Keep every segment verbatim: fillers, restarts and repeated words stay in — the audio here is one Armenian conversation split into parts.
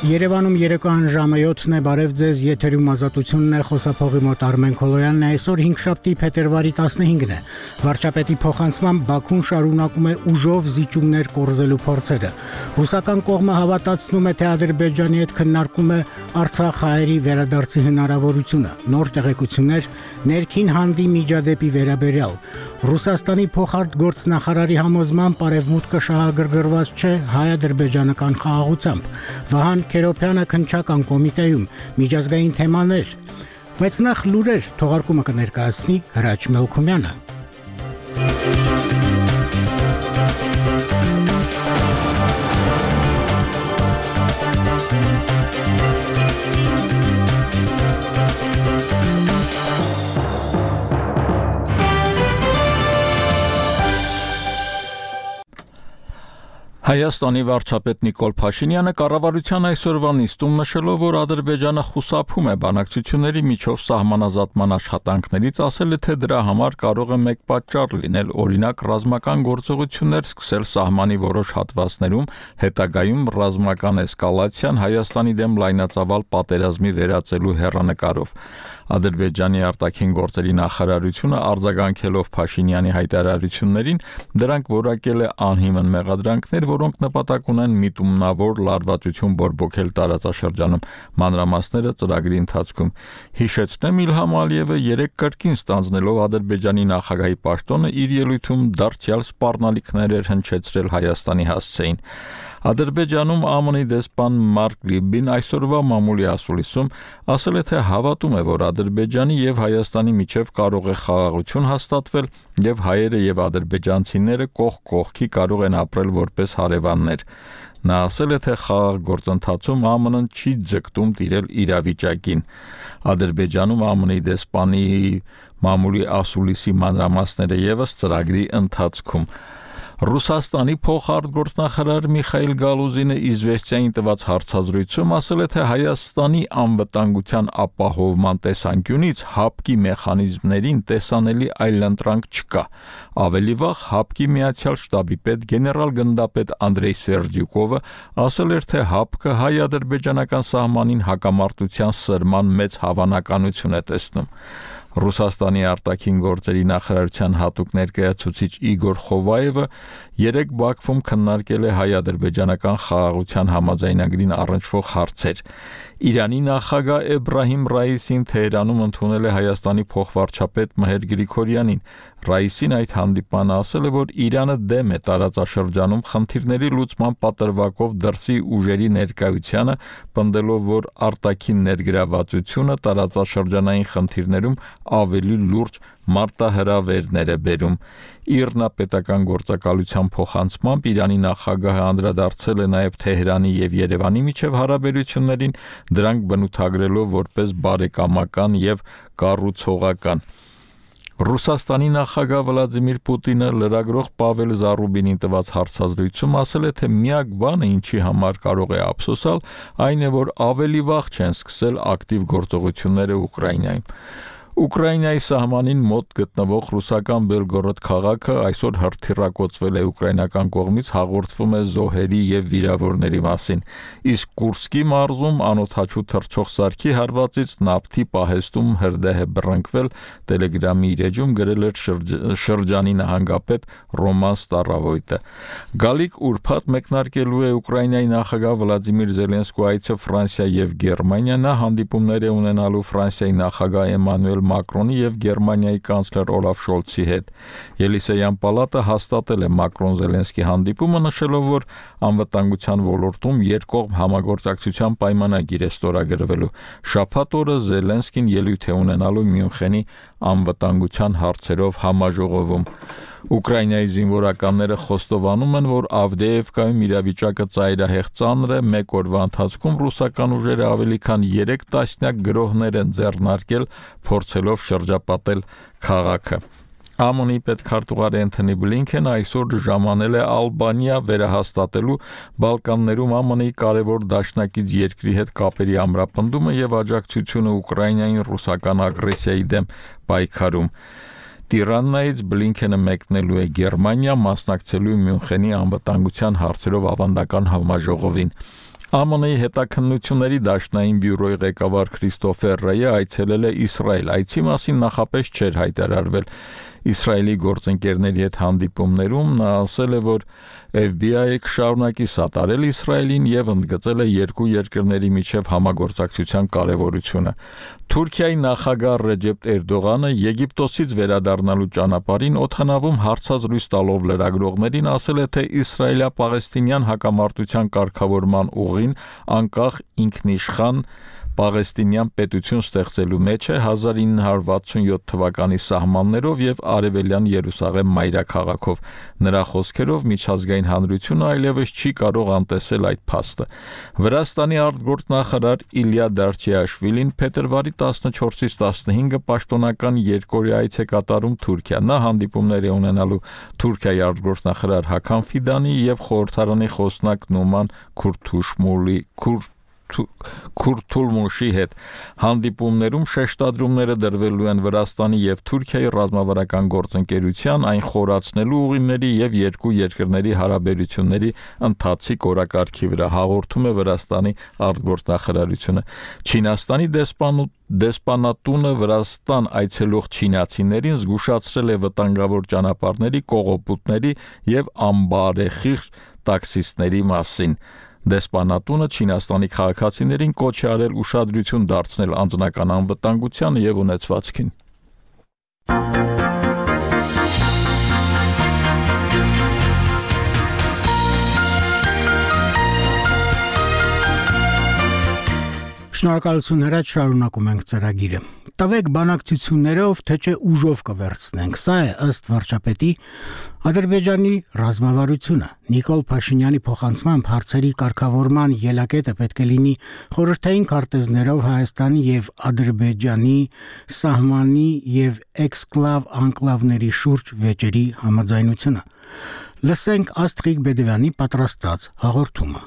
Երևանում երեկոյան ժամը յոթն է, բարև ձեզ, եթերում ազատությունն է, խոսափողի մոտ Արմեն Քոլոյանն է, այսօր հինգշաբթի փետրվարի տասնհինգն է։ Վարչապետի փոխանցմամբ Բաքուն շարունակում է ուժով զիջումներ կորզելու փորձերը։ Ռուսական կողմը հավատացնում է, թե Ադրբեջանի հետ քննարկում է Արցախ հայերի վերադարձի հնարավորությունը։ Նոր տեղեկություններ ներքին հանդի միջադեպի վերաբերյալ։ Ռուսաստանի փոխարտգործնախարարի համոզմամբ արևմուտքը շահագրգռված չէ հայ-ադրբեջանական խաղաղությամբ։ Վահան Քերոփյանը քննչական կոմիտեում միջազգային թեմաներ։ Բայց նախ լուրեր թողարկումը կներկայացնի Հրաչ Մելքումյանը։ Հայաստանի վարչապետ Նիկոլ Փաշինյանը կառավարության այսօրվա նիստում նշելով, որ Ադրբեջանը խուսափում է բանակցությունների միջով սահմանազատման աշխատանքներից, ասել է, թե դրա համար կարող է մեկ պատճառ լինել, օրինակ ռազմական գործողություններ սկսել սահմանի որոշ հատվածներում, հետագայում ռազմական էսկալացիան Հայաստանի դեմ լայնածավալ պատերազմի վերածելու հեռանկարով։ Ադրբեջանի արտաքին գործերի նախարարությունը արձագանքելով Փաշինյանի հայտարարություններին, դրանք որակել է անհիմն մեղադրանքներ, որոնք նպատակ ունեն միտումնավոր լարվածություն բորբոքել տարածաշրջանում, մանրամասները ծրագրի ընթացքում։ Հիշեցնեմ, Իլհամ Ալիևը երեկ կրկին ստանձնելով Ադրբեջանի նախագահի պաշտոնը իր ելույթում դարձյալ սպառնալիքներ էր հնչեցրել Հայաստանի հասցեին։ Ադրբեջանում ԱՄՆ-ի դեսպան Մարկ Լիբին այսօրվա մամուլի ասուլիսում ասել է, թե հավատում է, որ Ադրբեջանի եւ Հայաստանի միջև կարող է խաղաղություն հաստատվել եւ հայերը եւ ադրբեջանցիները կողք կողքի կարող են ապրել որպես հարևաններ։ Նա ասել է, թե խաղաղ գործընթացում ԱՄՆ-ն չի ձգտում տիրել իրավիճակին։ Ադրբեջանում ԱՄՆ-ի դեսպանի մամուլի ասուլիսի մանրամասները եւս ծրագրի ընթացքում։ Ռուսաստանի փոխարտգործնախարար Միխայիլ Գալուզինը Իզվեստիային տված հարցազրույցում ասել է, թե Հայաստանի անվտանգության ապահովման տեսանկյունից հապկի մեխանիզմներին տեսանելի այլընտրանք չկա։ Ավելի վաղ հապկի Միացյալ շտաբի պետ գեներալ գնդապետ Անդրեյ Սերդյուկովը ասել էր, թե հապկը հայ-ադրբեջանական սահմանին հակամարտության սրման մեծ հավանականություն է տեսնում։ Ռուսաստանի արտաքին գործերի նախարարության հատուկ ներկայացուցիչ Իգոր Խովայևը երեկ Բաքվում քննարկել է հայ-ադրբեջանական խաղաղության համաձայնագրին առնչվող հարցեր։ Իրանի նախագահ Էբրահիմ Ռայիսին Թեհրանում ընդունել է Հայաստանի փոխվարչապետ Մհեր Գրիգորյանին։ Ռայիսին այդ հանդիպանը ասել է, որ Իրանը դեմ է տարածաշրջանում խնդիրների լուծման պատրվակով դրսի ուժերի ներկայությանը, պնդելով, որ արտաքին ներգրավվածությունը տարածաշրջանային խնդիրներում ավելի լուրջ մարտահրավերներ է բերում։ Իռնապետական գործակալության փոխանցմամբ Իրանի նախագահը անդրադարձել է նաև Թեհրանի եւ Երևանի միջև հարաբերություններին, դրանք բնութագրելով որպես բարեկամական եւ կառուցողական։ Ռուսաստանի նախագահ Վլադիմիր Պուտինը լրագրող Պավել Զարուբինին տված հարցազրույցում ասել է, թե միակ բանը, ինչի համար կարող է ափսոսալ, այն է, որ ավելի վաղ չեն սկսել ակտիվ գործողությունները Ուկրաինայում։ Ուկրաինայի սահմանին մոտ գտնվող ռուսական Բելգորոդ քաղաքը այսօր հրթիռակոծվել է ուկրաինական կողմից, հաղորդվում է զոհերի եւ վիրավորների մասին։ Իսկ Կուրսկի մարզում անօդաչու թռչող սարքի հարվածից նավթի պահեստում հրդեհ է բռնկվել, Telegram-ի իր էջում գրել էր շրջանի նահանգապետ Ռոման Ստարավոյտը։ Գալիք ուրբաթ մեկնարկելու է Ուկրաինայի նախագահ Վլադիմիր Զելենսկու այցը Ֆրանսիա եւ Գերմանիա, նա հանդիպումներ է ունենալու Ֆրանսիայի նախագահ Էմանուել Մակրոնի եւ Գերմանիայի կանցլեր Օլաֆ Շոլցի հետ։ Ելիսեյան պալատը հաստատել է Մակրոն-Զելենսկի հանդիպումը, նշելով, որ անվտանգության ոլորտում երկկողմ համագործակցության պայմանագիր է ստորագրվելու։ Շաբաթ օրը Զելենսկին ելույթ է ունենալու Մյունխենի անվտանգության հարցերով համաժողովում։ Ուկրաինայի զինվորականները խոստովանում են, որ Ավդեևկայում իրավիճակը ծայրահեղ ծանր է, մեկ օրվա ընթացքում ռուսական ուժերը ավելի քան երեք տասնյակ գրոհներ են ձեռնարկել, փորձելով շրջապատել քաղաքը։ ԱՄՆ-ի պետքարտուղար Էնթոնի Բլինքենը այսօր ժամանել է Ալբանիա վերահաստատելու Բալկաններում ԱՄՆ-ի կարևոր դաշնակից երկրի հետ կապերի ամրապնդումը եւ աջակցությունը Ուկրաինային ռուսական ագրեսիայի դեմ պայքարում։ Տիրանայից Բլինքենը մեկնելու է Գերմանիա, մասնակցելու Մյունխենի անվտանգության հարցերով ավանդական համաժողովին։ Է Մ Ն-ի հետաքննությունների դաշնային բյուրոյի ղեկավար Քրիստոֆեր Ռեյը այցելել է Իսրայել, այցի մասին նախապես չէր հայտարարվել։ Իսրայելի գործընկերների հետ հանդիպումներում նա ասել է, որ F B I-ը կշարունակի սատարել Իսրայելին եւ ընդգծել է երկու երկրների միջև համագործակցության կարեւորությունը։ Թուրքիայի նախագահ Ռեջեփ Էրդողանը Եգիպտոսից վերադառնալու ճանապարհին օդանավում հարցազրույց տալով լրագրողներին ասել է, թե իսրայելա-պաղեստինյան հակամարտության կարգավորման ուղին անկախ ինքնիշխան Պաղեստինյան պետություն ստեղծելու մեջ է հազար ինը հարյուր վաթսունյոթ թվականի սահմաններով եւ Արևելյան Երուսաղեմ մայրաքաղաքով։ Նրա խոսքերով միջազգային հանրությունը այլևս չի կարող անտեսել այդ փաստը։ Վրաստանի արտգործնախարար Իլյա Դարչիաշվիլին փետրվարի տասնչորսից տասնհինգը պաշտոնական երկօրյա այց է կատարում Թուրքիա։ Նա հանդիպումներ է ունենալու Թուրքիայի արտգործնախարար Հական Ֆիդանի եւ խորհրդարանի խոսնակ Նուման Քուրթուշմուլի Քուրթ Քուրթուլմուշի հետ հանդիպումներում շեշտադրումները դրվելու են Վրաստանի եւ Թուրքիայի ռազմավարական գործընկերության, այն խորացնելու ուղիների եւ երկու երկրների հարաբերությունների ընթացիկ օրակարգի վրա, հաղորդում է Վրաստանի արտգործնախարարությունը։ Չինաստանի դեսպանուտ Դեսպանատունը Վրաստան այցելող չինացիներին զգուշացրել է վտանգավոր ճանապարհների, կողոպուտների եւ անբարեխիղճ տաքսիստների մասին։ Դեսպանատունը Չինաստանի քաղաքացիներին կոչ է արել ուշադրություն դարձնել անձնական անվտանգությանը եւ ունեցվածքին։ Շնորհակալություն հրաչ, շարունակում ենք ծրագիրը։ Տվեք բանակցություններով, թե չէ ուժով կվերցնենք։ Սա է ըստ վարչապետի Ադրբեջանի ռազմավարությունը։ Նիկոլ Փաշինյանի փոխանցմամբ հարցերի կարգավորման ելակետը պետք է լինի խորհրդային քարտեզներով Հայաստանի եւ Ադրբեջանի սահմանի եւ էքսկլավ անկլավների շուրջ վեճերի համաձայնությունը։ Լսենք Աստղիկ Բեդևյանի պատրաստած հաղորդումը։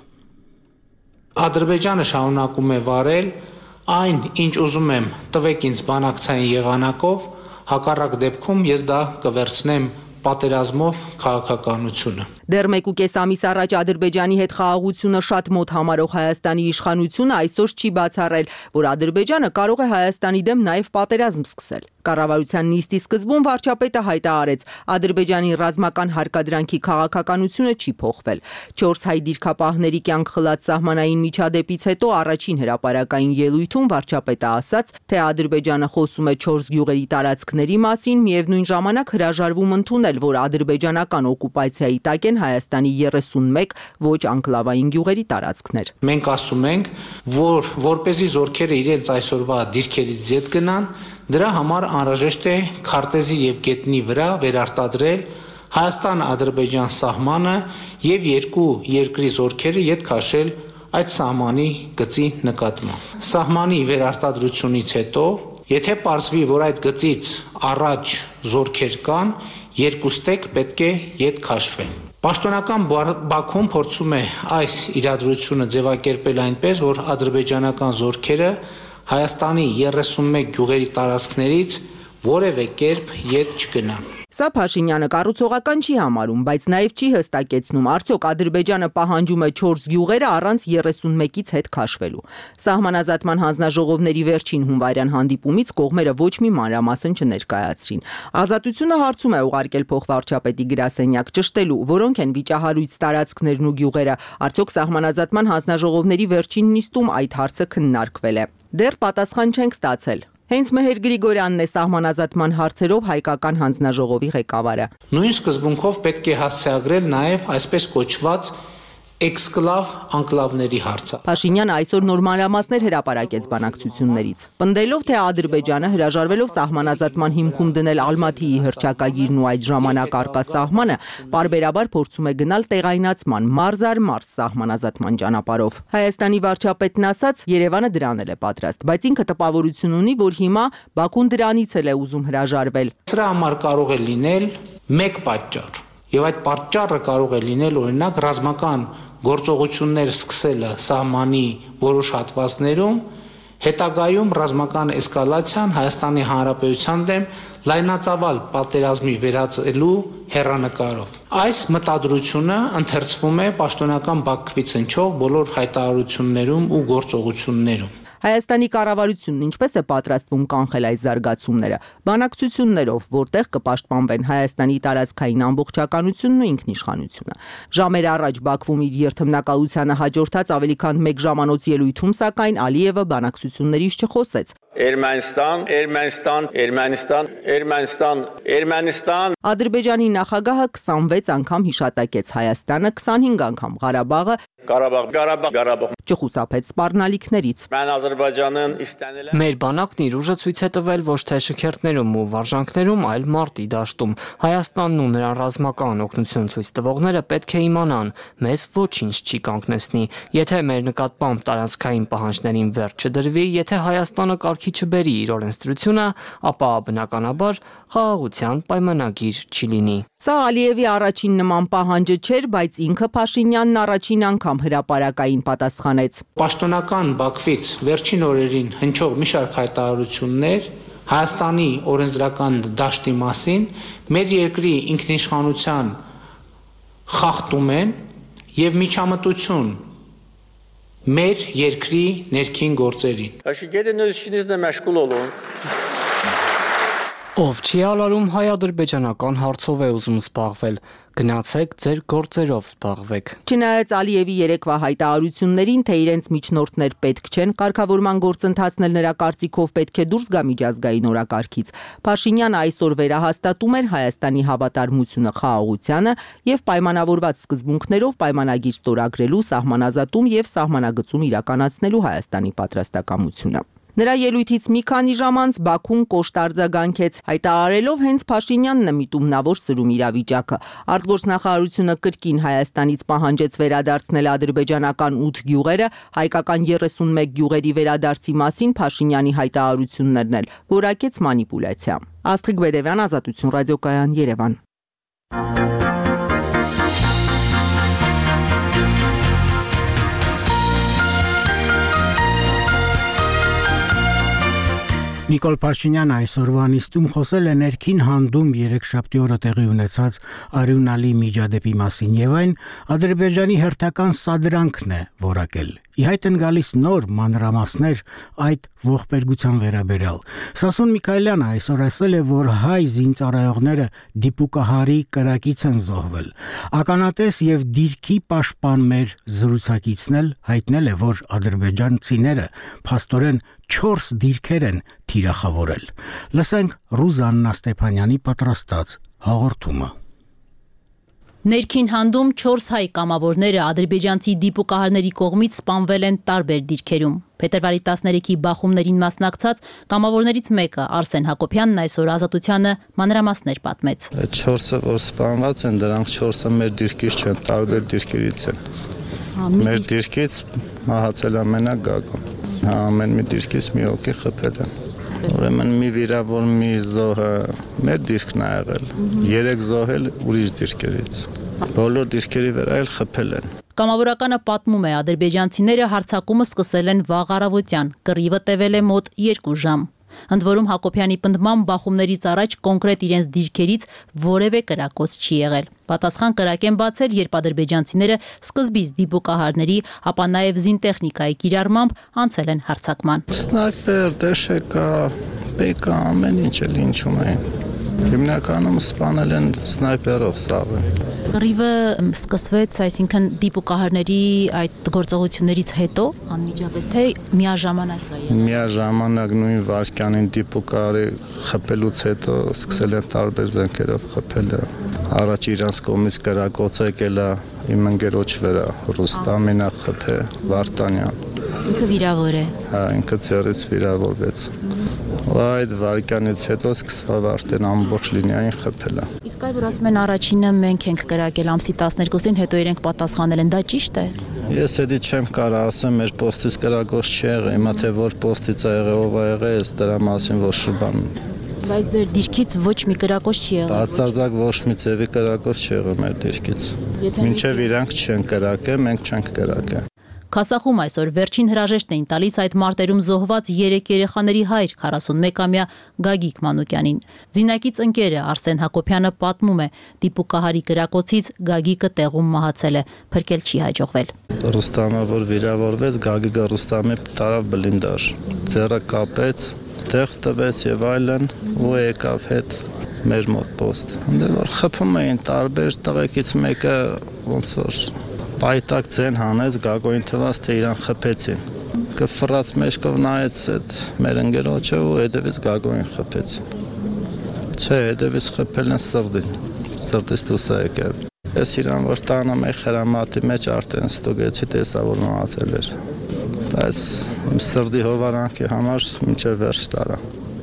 Ադրբեջանը շարունակում է վարել այն, ինչ ուզում եմ, տվեք ինձ բանակցային եղանակով, հակառակ դեպքում ես դա կվերցնեմ պատերազմով քաղաքականությունը։ Դեռ մեկուկես ամիս առաջ Ադրբեջանի հետ խաղաղությունը շատ մոտ համարող Հայաստանի իշխանությունը այսօր չի բացառել, որ Ադրբեջանը կարող է Հայաստանի դեմ նաև պատերազմ սկսել։ Կառավարության նիստի սկզբում վարչապետը հայտարարեց, Ադրբեջանի ռազմական հարկադրանքի քաղաքականությունը չի փոխվել։ Չորս հայ դիրքապահների կյանք խլած սահմանային միջադեպից հետո առաջին հրապարակային ելույթում վարչապետը ասաց, թե Ադրբեջանը խոսում է չորս գյուղերի տարածքների մասին, միևնույն ժամանակ հրաժարվում ընդունել, որ ադրբեջանական օկուպացիայի տակ են Հայաստանի երեսունմեկ ոչ անկլավային գյուղերի տարածքներ։ Մենք ասում ենք, որ որպեսզի զորքերը իրենց այսօրվա դիրքերից ձետ գնան, դրա համար անհրաժեշտ է քարտեզի եւ գետնի վրա վերարտադրել Հայաստան-Ադրբեջան սահմանը եւ երկու երկրի զորքերը յետ քաշել այդ սահմանի գծի նկատմամբ։ Սահմանի վերարտադրությունից հետո, եթե պարզվի, որ այդ գծից առաջ զորքեր կան, երկուստեք պետք է յետ քաշվեն։ Պաշտոնական Բաքուն փորձում է այս իրադրությունը ձևակերպել այնպես, որ ադրբեջանական զորքերը Հայաստանի երեսունմեկ գյուղերի տարածքներից որևէ կերպ յետ չգնան։ Սա Փաշինյանը կառուցողական չի համարում, բայց նաև չի հստակեցնում, արդյոք Ադրբեջանը պահանջում է չորս գյուղերը առանց երեսունմեկից հետ քաշվելու։ Սահմանազատման հանձնաժողովների վերջին հունվարյան հանդիպումից կողմերը ոչ մի մանրամասն չներկայացրին։ Ազատությունը հարցում է ուղարկել փոխվարչապետի գրասենյակ ճշտելու, որոնք են վիճահարույց տարածքներն ու գյուղերը, արդյոք սահմանազատման հանձնաժողովների վերջին նիստում այդ հարցը քննարկվել է։ Դեռ պատասխան չենք ստացել։ Հենց Մեհեր Գրիգորյանն է սահմանազատման հարցերով հայկական հանձնաժողովի ղեկավարը։ Նույն սկզբունքով պետք է հասցեագրել նաև այսպես կոչված էքսկլավ անկլավների հարցը։ Փաշինյանը այսօր նոր մանրամասներ հրապարակեց բանակցություններից։ Պնդելով, թե Ադրբեջանը հրաժարվելով սահմանազատման հիմքում դնել Ալմաթիի հռչակագիրն ու այդ ժամանակ արկա սահմանը, պարբերաբար փորձում է գնալ տեղայնացման մարզ առ մարզ սահմանազատման ճանապարհով։ Հայաստանի վարչապետն ասաց, Երևանը դրան է պատրաստ, բայց ինքը տպավորություն ունի, որ հիմա Բաքուն դրանից էլ է ուզում հրաժարվել։ Սրա համար կարող է լինել մեկ պատճառ, եւ այդ պատճառը կարող է լինել օրինակ ռազմական գործողություններ սկսելը սահմանի որոշ հատվածներում, Հետագայում ռազմական էսկալացիան Հայաստանի Հանրապետության դեմ լայնածավալ պատերազմի վերածելու հեռանկարով։ Այս մտադրությունը ընթերցվում է պաշտոնական Բաքվից հնչող բոլոր հայտարարություններում ու գործողություններում։ Հայաստանի կառավարությունն ինչպես է պատրաստվում կանխել այս զարգացումները, բանակցություններով, որտեղ կպաշտպանվեն Հայաստանի տարածքային ամբողջականությունն ու ինքնիշխանությունը։ Ժամեր առաջ Բաքվում իր երթմնակալությանը հաջորդած ավելի քան մեկ ժամանոց ելույթում, սակայն Ալիևը բանակցություններից չխոսեց։ Ermənistan, Ermənistan, Ermənistan, Ermənistan, Ermənistan։ Ադրբեջանի նախագահը քսանվեց անգամ հիշատակեց Հայաստանը, քսանհինգ անգամ Ղարաբաղը, Qarabağ, Qarabağ, Qarabağ։ Չխուսափեց սպառնալիքներից։ Mən Azərbaycanın istənilən Մեր բանակն իր ուժը ցույց է տվել ոչ թե շքերթներում ու վարժանքներում, այլ մարտի դաշտում։ Հայաստանն ու նրան ռազմական օգնություն ցույց տվողները պետք է իմանան, մեզ ոչինչ չի կանգնեցնի։ Եթե մեր նկատմամբ տարածքային պահանջներին վերջ չդրվի, եթե Հայաստանը կարգի չբերի իր օրենսդրությունը, ապա բնականաբար խաղաղության պայմանագիր չի լինի։ Սա Ալիևի առաջին նման պահանջը չէր, բայց ինքը Փաշինյանն առաջին անգամ հրապարակային պատասխանեց։ Պաշտոնական Բաքվից վերջին օրերին հնչող մի շարք հայտարարություններ Հայաստանի օրենսդրական դաշտի մասին մեր երկրի ինքնիշխանության խախտում են եւ միջամտություն մեր երկրի ներքին գործերին։ Aşı gedin öz işinizle məşğul olun։ Ով չի ալարում հայ-ադրբեջանական հարցով է ուզում զբաղվել, գնացեք ձեր գործերով զբաղվեք։ Չնայած Ալիևի երեկվա հայտարարություններին, թե իրենց միջնորդներ պետք չեն կարգավորման գործընթացն էլ նրա կարծիքով պետք է դուրս գա միջազգային օրակարգից, Փաշինյանը այսօր վերահաստատում էր Հայաստանի հավատարմությունը խաղաղությանը եւ պայմանավորված սկզբունքներով պայմանագիր ստորագրելու, սահմանազատում եւ սահմանագծում իրականացնելու Հայաստանի պատրաստակամությունը։ Նրա ելույթից մի քանի ժամ անց Բաքուն կոշտ արձագանքեց, հայտարարելով հենց Փաշինյանն է միտումնավոր սրում իրավիճակը։ Արտգործնախարարությունը կրկին Հայաստանից պահանջեց վերադարձնել ադրբեջանական ութ գյուղերը, հայկական երեսունմեկ գյուղերի վերադարձի մասին Փաշինյանի հայտարարություններն էլ որակեց մանիպուլյացիա։ Աստղիկ Բեդևյան, Ազատություն ռադիոկայան, Երևան։ Նիկոլ Փաշինյանը այսօրվա նիստում խոսել է ներքին հանդում երեքշաբթի օրը տեղի ունեցած արյունալի միջադեպի մասին եւ այն Ադրբեջանի հերթական սադրանքն է որակել։ Ի հայտ են գալիս նոր մանրամասներ այդ ողբերգության վերաբերյալ։ Սասուն Միքայելյանը այսօր ասել է, որ հայ զինծառայողները դիպուկահարի կրակից են զոհվել։ Ականատես եւ դիրքի պաշտպան մեր զրուցակիցն էլ հայտնել է, որ ադրբեջանցիները փաստորեն չորս դիրքեր են թիրախավորել։ Լսենք Ռուզաննա Ստեփանյանի պատրաստած հաղորդումը։ Ներքին հանդում չորս հայ կամավորները ադրբեջանցի դիպուկահարների կողմից սպանվել են տարբեր դիրքերում։ Փետրվարի տասներեքի բախումներին մասնակցած կամավորներից մեկը Արսեն Հակոբյանն այսօր Ազատությանը մանրամասներ պատմեց։ Այդ չորսը, որ սպանված են, դրանք չորսը մեր դիրքից չեն, տարբեր դիրքերից են։ Մեր դիրքից մահացել ամենակ Գագոն։ Ամեն մի դիրքից մի հոգի խփել են։ Ուրեմն մի վիրավոր մի զոհը մեր դիրքն է եղել, երեք զոհել ուրիշ դիրքերից, բոլոր դիրքերի վրա էլ խփել են։ Կամավորականը պատմում է, ադրբեջանցիները հարձակումը սկսել են վաղ առավոտյան, կռիվը տևել է մոտ երկու ժամ։ Ընդ որում Հակոբյանի պնդմամբ բախումներից առաջ կոնկրետ իրենց դիրքերից որևէ կրակոց չի եղել։ Պատասխան կրակ են բացել, երբ ադրբեջանցիները սկզբից դիպուկահարների, ապա նաև զինտեխնիկայի կիրառմամբ անցել են հարձակման։ Սնայպեր, դեշեկա, բեկա, ամեն ինչ էլ ինչում են։ Հիմնականում սպանել են սնայպերով սաղը։ Կռիվը սկսվեց, այսինքն դիպուկահարների այդ գործողություններից հետո, անմիջապես թե միաժամանակ կա։ Միաժամանակ նույն վարքյանին դիպուկահարի խփելուց հետո սկսել են տարբեր զենքերով խփելը։ Առաջ իրանց կողմից կրակոց եկել է իմ ընկերոջ վրա, Ռուստամին խփե, Վարդանյան։ Ինքը վիրավոր է։ Հա, ինքը ցերից վիրավորվեց։ Այդ վարքյանից հետո սկսավ արդեն ամբողջ լինիային խփելը։ Իսկ այ որ ասում են առաջինը մենք ենք կրակել ամսի տասներկուսին, հետո իրենք պատասխանել են, դա ճիշտ է։ Ես էդի չեմ կարող ասեմ, մեր պոստից կրակոց չի եղել, հիմա թե որ պոստից ա եղել, ով ա եղել, ես դրա մասին ոչ շբան։ Բայց ձեր դիրքից ոչ մի կրակոց չի եղել։ Բացարձակ ոչ մի ձևի կրակոց չի եղել մեր դիրքից։ Մինչև իրանք չեն կրակել, մենք չենք կրակել։ Քասախում այսօր վերջին հրաժեշտն էին տալիս այդ մարտերում զոհված երեք երեխաների հայր քառասունմեկամյա Գագիկ Մանուկյանին։ Ձինակից ընկերը Արսեն Հակոբյանը պատմում է, դիպուկահարի կրակոցից Գագիկը տեղում մահացել է, փրկել չի հաջողվել։ Ռուստամը, որ վիրավորվեց, Գագիկը Ռուստամի տարավ բլինդաժ, ձեռը կապեց, տեղ տվեց եւ այլն, ու եկավ հետ մեր մոտ պոստ։ Այնտեղ որ խփում էին տարբեր տղեկից մեկը ոնց որ պայտակ ձեն հանեց, Գագոին թվաց, թե իրան խփեցին։ Կֆռած մեջքով նայեց այդ մեր ընկերոջը ու հետևից Գագոին խփեց։ Չէ, հետևից խփել են սրտին, սրտից դուրս է եկել։ Ես իրան որ տանում էի խրամատի մեջ արդեն ստուգեցի, տեսա որ մահացել էր։ Բայց իմ սրտի հովանանքի համար մինչև վերջ տարա։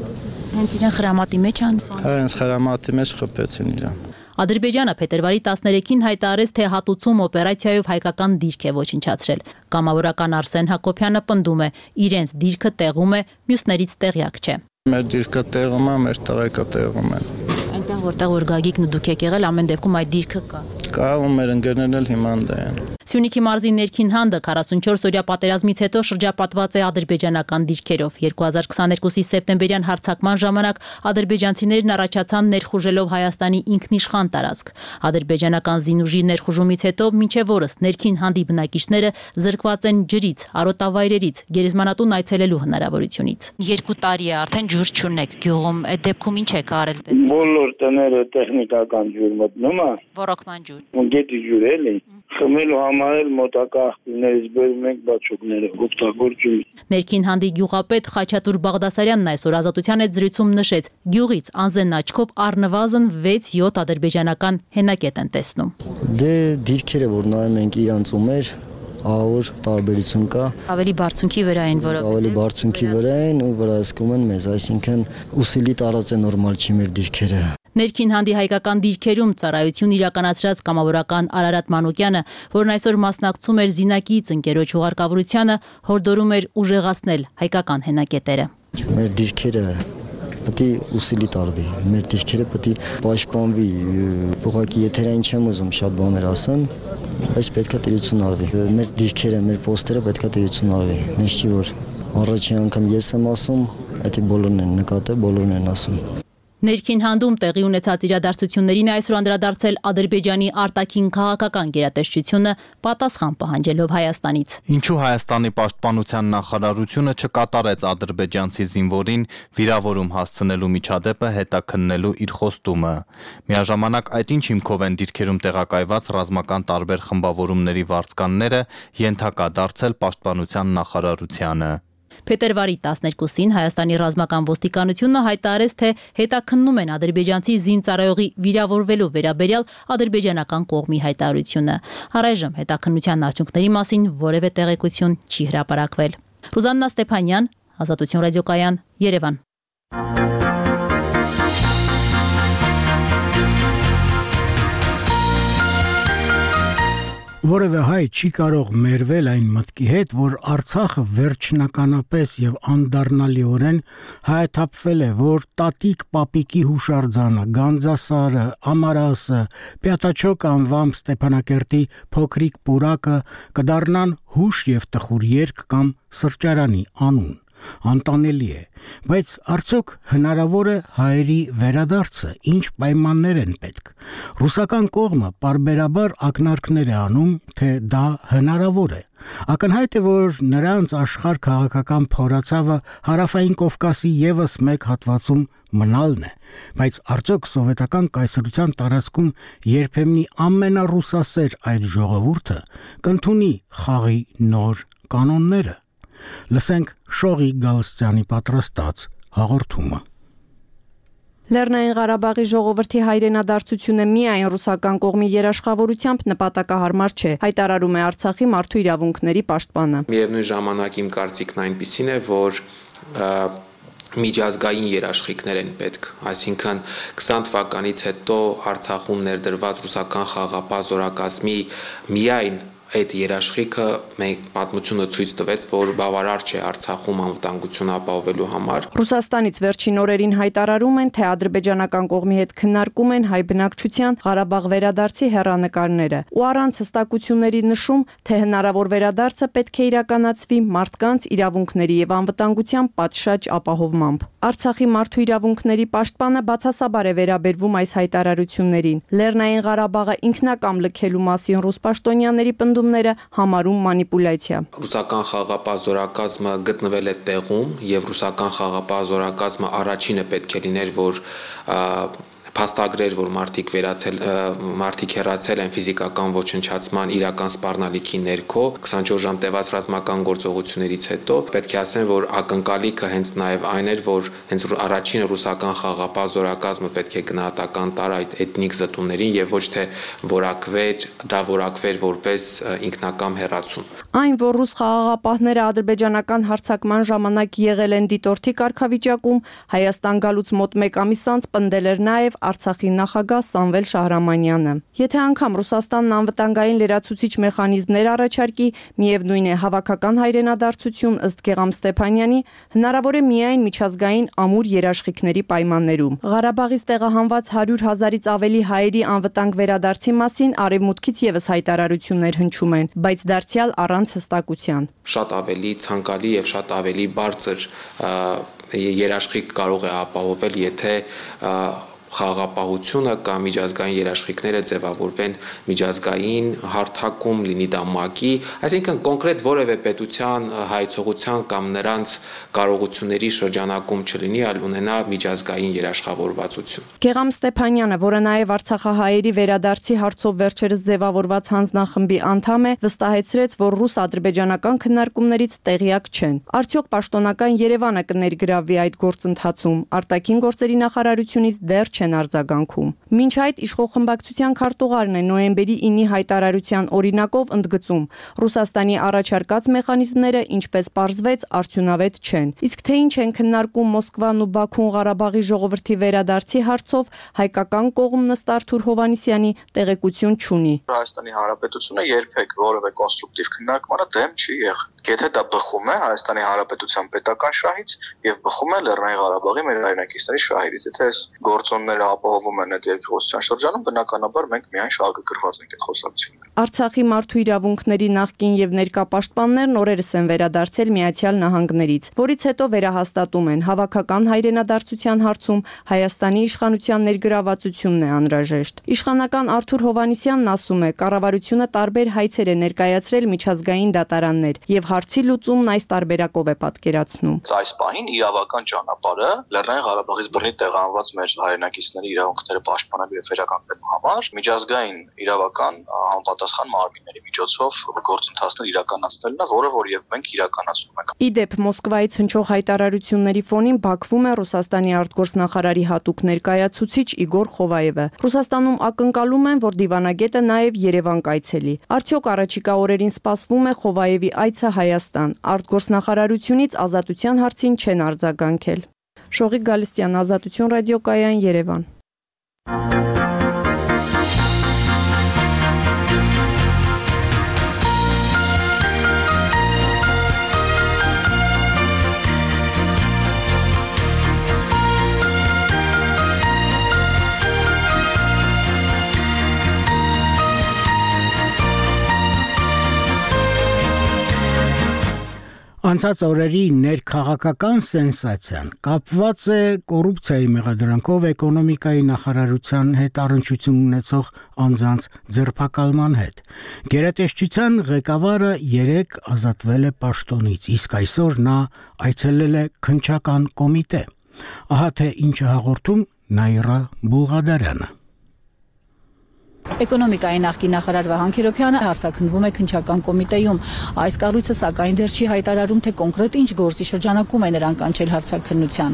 Հենց իրան խրամատի մեջ անցան։ Հա, հենց խրամատի մեջ խփեցին իրան։ Ադրբեջանը փետրվարի տասներեքին հայտարարեց, թե հատուցում օպերացիայով հայկական դիրք է ոչնչացրել։ Կամավորական Արսեն Հակոբյանը պնդում է, իրենց դիրքը տեղում է, մյուսներից տեղյակ չէ։ Մեր դիրքը տեղում է, մեր տղեկը տեղում են։ Այնտեղ որտեղ որ Գագիկն ու դուք եք եղել, ամեն դեպքում այդ դիրքը կա։ Կա ու մեր ընկերներն էլ հիմա են։ Սյունիքի մարզի ներքին հանդը քառասունչորս օրյա պատերազմից հետո շրջապատված է ադրբեջանական դիրքերով։ երկու հազար քսաներկուսի սեպտեմբերյան հարձակման ժամանակ ադրբեջանցիներն առաջացան ներխուժելով Հայաստանի ինքնիշխան տարածք։ Ադրբեջանական զինուժի ներխուժումից հետո մինչև օրս ներքին հանդի բնակիչները զրկված են ջրից, արոտավայրերից, գերեզմանատուն այցելելու հնարավորությունից։ Երկու տարի է արդեն ջուր չունեք գյուղում, այդ դեպքում ինչ եք արել պես։ Բոլոր տները տեխնիկական ջուր մտնում է։ Ռոռոկման ջուր։ Գետի ջուր էլի։ Խմելու համար էլ մոտակա աղբյուրներից բերում ենք բաչոկները, օգտագործում։ Ներքին հանդի գյուղապետ Խաչատուր Բաղդասարյանն այսօր Ազատության հետ զրույցում նշեց, գյուղից անզեն աչքով առնվազն վեց յոթ ադրբեջանական հենակետ են տեսնում։ Դե դիրքերը որ նայում ենք իրանց ու մեր ահավոր տարբերություն կա։ Ավելի բարձունքի վրա են, որը ավելի բարձունքի վրա են ու վրայսկում են մեզ, այսինքն ուսիլի տարած է նորմալ չի մեր դիրքերը։ Ներքին հանդի հայկական դիրքերում ծառայություն իրականացրած կամավորական Արարատ Մանուկյանը, որն այսօր մասնակցում էր զինակից ընկերոջ ուղարկավորությանը, հորդորում էր ուժեղացնել հայկական հենակետերը։ Մեր դիրքերը պետք է ուսիլի տարվի, մեր դիրքերը պետք է պաշտպանվի, ուղղակի եթերային չեմ ուզում շատ բաներ ասեմ, բայց պետք է տիրություն արվի։ Մեր դիրքերը, մեր պոստերը պետք է տիրություն արվի։ Ինչ չի որ առաջին անգամ ես եմ ասում, դա բոլորն են նկատել, բոլորն են ասում։ Ներքին հանդում տեղի ունեցած իրադարձություններին այսօր անդրադարձել Ադրբեջանի արտաքին քաղաքական գերատեսչությունը պատասխան պահանջելով Հայաստանից։ Ինչու Հայաստանի պաշտպանության նախարարությունը չկատարեց ադրբեջանցի զինվորին վիրավորում հասցնելու միջադեպը հետաքննելու իր խոստումը։ Միաժամանակ այդ ինչ հիմքով են դիրքերում տեղակայված ռազմական տարբեր խմբավորումների վարձկանները ենթակա դարձել պաշտպանության նախարարությանը։ Փետրվարի տասներկուսին Հայաստանի ռազմական ոստիկանությունը հայտարարեց, թե հետաքննում են ադրբեջանցի զինծառայողի վիրավորվելու վերաբերյալ ադրբեջանական կողմի հայտարարությունը։ Առայժմ հետաքննության արդյունքների մասին որևէ տեղեկություն չի հրապարակվել։ Ռուզաննա Ստեփանյան, Ազատություն ռադիոկայան, Երևան։ Որևէ հայ չի կարող մերվել այն մտքի հետ, որ Արցախը վերջնականապես եւ անդառնալիորեն հայաթափվել է, որ տատիկ պապիկի հուշարձանը, Գանձասարը, Ամարասը, Պյատաչոկ անվամբ Ստեփանակերտի փոքրիկ պուրակը կդառնան հուշ եւ տխուր երգ կամ սրճարանի անուն։ Անտանելի է, բայց արդյոք հնարավոր է հայերի վերադարձը, ինչ պայմաններ են պետք։ Ռուսական կողմը պարբերաբար ակնարկներ է անում, թե դա հնարավոր է։ Ակնհայտ է, որ նրանց աշխարհ քաղաքական փորացավը Հարավային Կովկասի եւս մեկ հատվածում մնալն է, բայց արդյոք սովետական կայսրության տարածքում երբեմնի ամենառուսասեր այդ ժողովուրդը կընդունի խաղի նոր կանոնները։ Լսենք Շողի Գալստյանի պատրաստած հաղորդումը։ Լեռնային Ղարաբաղի ժողովրդի հայրենադարձությունը միայն ռուսական կողմի երաշխավորությամբ նպատակահարմար չէ, հայտարարում է Արցախի մարդու իրավունքների պաշտպանը։ Միևնույն ժամանակ իմ կարծիքն այնպիսին է, որ միջազգային երաշխիքներ են պետք, այսինքն քսան թվականից հետո Արցախում ներդրված ռուսական խաղապահ զորակազմի միայն այդ երաշխիքը մենք պատմությունը ցույց տվեց, որ բավարար չէ Արցախում անվտանգություն ապահովելու համար։ Ռուսաստանից վերջին օրերին հայտարարում են, թե ադրբեջանական կողմի հետ քննարկում են հայ բնակչության Ղարաբաղ վերադարձի հեռանկարները ու առանց հստակությունների նշում, թե հնարավոր վերադարձը պետք է իրականացվի մարդկանց իրավունքների եւ անվտանգության պատշաճ ապահովմամբ։ Արցախի մարդու իրավունքների պաշտպանը բացասաբար է վերաբերվում այս հայտարարություններին։ Լեռնային Ղարաբաղը ինքնակամ լքելու մասին ռուս պաշտոնյաների պնդումները համարում մանիպուլյացիա։ Ռուսական խաղաղապահ զորակազմը գտնվել է տեղում եւ ռուսական խաղաղապահ զորակազմը առաջինը պետք է լիներ, որ փաստագրեր, որ մարդիկ վերացել մարդիկ հեռացել են ֆիզիկական ոչնչացման իրական սպառնալիքի ներքո քսանչորս ժամ տևած ռազմական գործողություններից հետո պետք է ասեմ, որ ակնկալիքը հենց նաև այն էր, որ հենց առաջին ռուսական խաղաղապահ զորակազմը պետք է գնահատական տար այդ էթնիկ զտումներին եւ ոչ թե որակվեր, դա որակվեր որպես ինքնակամ հեռացում։ Այն, որ ռուս խաղաղապահները ադրբեջանական հարձակման ժամանակ եղել են դիտորդի կարգավիճակում, Հայաստան գալուց մոտ մեկ ամիս անց պնդել էր նաև Արցախի նախագահ Սամվել Շահրամանյանը։ Եթե անգամ Ռուսաստանն անվտանգային լրացուցիչ մեխանիզմներ առաջարկի, միևնույն է հավաքական հայրենադարձություն ըստ Գեգամ Ստեփանյանի հնարավոր է միայն միջազգային ամուր երաշխիքների պայմաններում։ Ղարաբաղից տեղահանված հարյուր հազարից ավելի հայերի անվտանգ վերադարձի մասին արևմուտքից եւս հայտարարություններ հնչում են, բայց դարձյալ առանց հստակության։ Շատ ավելի ցանկալի եւ շատ ավելի բարձր երաշխիք կարող է ապահովել, եթե խաղաղապահությունը կամ միջազգային երաշխիքները ձևավորվեն միջազգային հարթակում, լինի դա ՄԱԿ-ի, այսինքն կոնկրետ որևէ պետության հայցողության կամ նրանց կարողությունների շրջանակում չլինի, այլ ունենա միջազգային երաշխավորվածություն։ Գեգամ Ստեփանյանը, որը նաև արցախահայերի վերադարձի հարցով վերջերս ձևավորված հանձնախմբի անդամ է, վստահեցրեց, որ ռուս-ադրբեջանական քննարկումներից տեղյակ չեն։ Արդյոք պաշտոնական Երևանը կներգրավվի այդ գործընթացում։ Արտաքին գործերի նախարարությունից դեռ չեն արձագանքում։ Մինչ այդ իշխող խմբակցության քարտուղարն է նոյեմբերի ինի հայտարարության օրինակով ընդգծում. Ռուսաստանի առաջարկած մեխանիզմները, ինչպես պարզվեց, արդյունավետ չեն։ Իսկ թե ինչ են քննարկում Մոսկվան ու Բաքուն Ղարաբաղի ժողովրդի վերադարձի հարցով, հայկական կողմն ըստ Արթուր Հովհաննիսյանի տեղեկություն չունի։ Հայաստանի Հանրապետությունը երբեք որևէ կոնստրուկտիվ քննարկմանը դեմ չի եղել։ Եթե դա բխում է Հայաստանի Հանրապետության պետական շահից եւ բխում է Լեռնային Ղարաբաղի մեր հայրենակիցների շահերից, եթե այս գործոնները ապահովում են այդ երկխոսության շրջանում, բնականաբար մենք միայն շահագրգռված ենք այդ խոսակցությունները։ Արցախի մարդու իրավունքների նախկին եւ ներկա պաշտպաններն օրերս են վերադարձել Միացյալ Նահանգներից, որից հետո վերահաստատում են հավաքական հայրենադարձության հարցում Հայաստանի իշխանության ներգրավվածությունն է անհրաժեշտ։ Իշխանական Արթուր Հովհաննիսյանն ասում է, կառավարությունը տարբեր հայցեր է ներկայացրել միջազգային դատարաններ եւ հարցի լուծումն այս տարբերակով է պատկերացնում։ Այս պահին իրավական ճանապարհը Լեռնային Ղարաբաղից բռնի տեղահանված մեր հայրենակիցների իրավունքները պաշտպանելու եւ վերականգնելու համար միջազգային իրավական համապատասխան մարմինների միջոցով գործընթացներ իրականացնելն է, որը որ եւ մենք իրականացնում ենք։ Իդեպ Մոսկվայից հնչող հայտարարությունների ֆոնին Բաքվում է Ռուսաստանի արտգործնախարարի հատուկ ներկայացուցիչ Իգոր Խովայևը։ Ռուսաստանում ակնկալում են, որ դիվանագետը նաեւ Երևան կայցելի։ Արդյոք առաջիկա օրերին սպասվում է Խովայևի այցը Հայաստան։ Արտգործնախարարությունից ազատության հարցին չեն արձագանքել։ Շողիկ Գալստյան, Ազատություն ռադիոկայան, Երևան։ Անցած օրերի ներքաղաքական սենսացիան կապված է կոռուպցիայի մեղադրանքով էկոնոմիկայի նախարարության հետ առնչություն ունեցող անձանց ձերբակալման հետ։ Գերատեսչության ղեկավարը երեկ ազատվել է պաշտոնից, իսկ այսօր նա այցելել է քննչական կոմիտե։ Ահա թե ինչ է հաղորդում Նաիրա Բուլղադարյանը։ Էկոնոմիկայի նախկին նախարար Վահան Քիրոփյանը հարցաքննվում է քննչական կոմիտեում։ Այս կառույցը սակայն դեռ չի հայտարարում, թե կոնկրետ ինչ գործի շրջանակում է նրան կանչել հարցաքննության։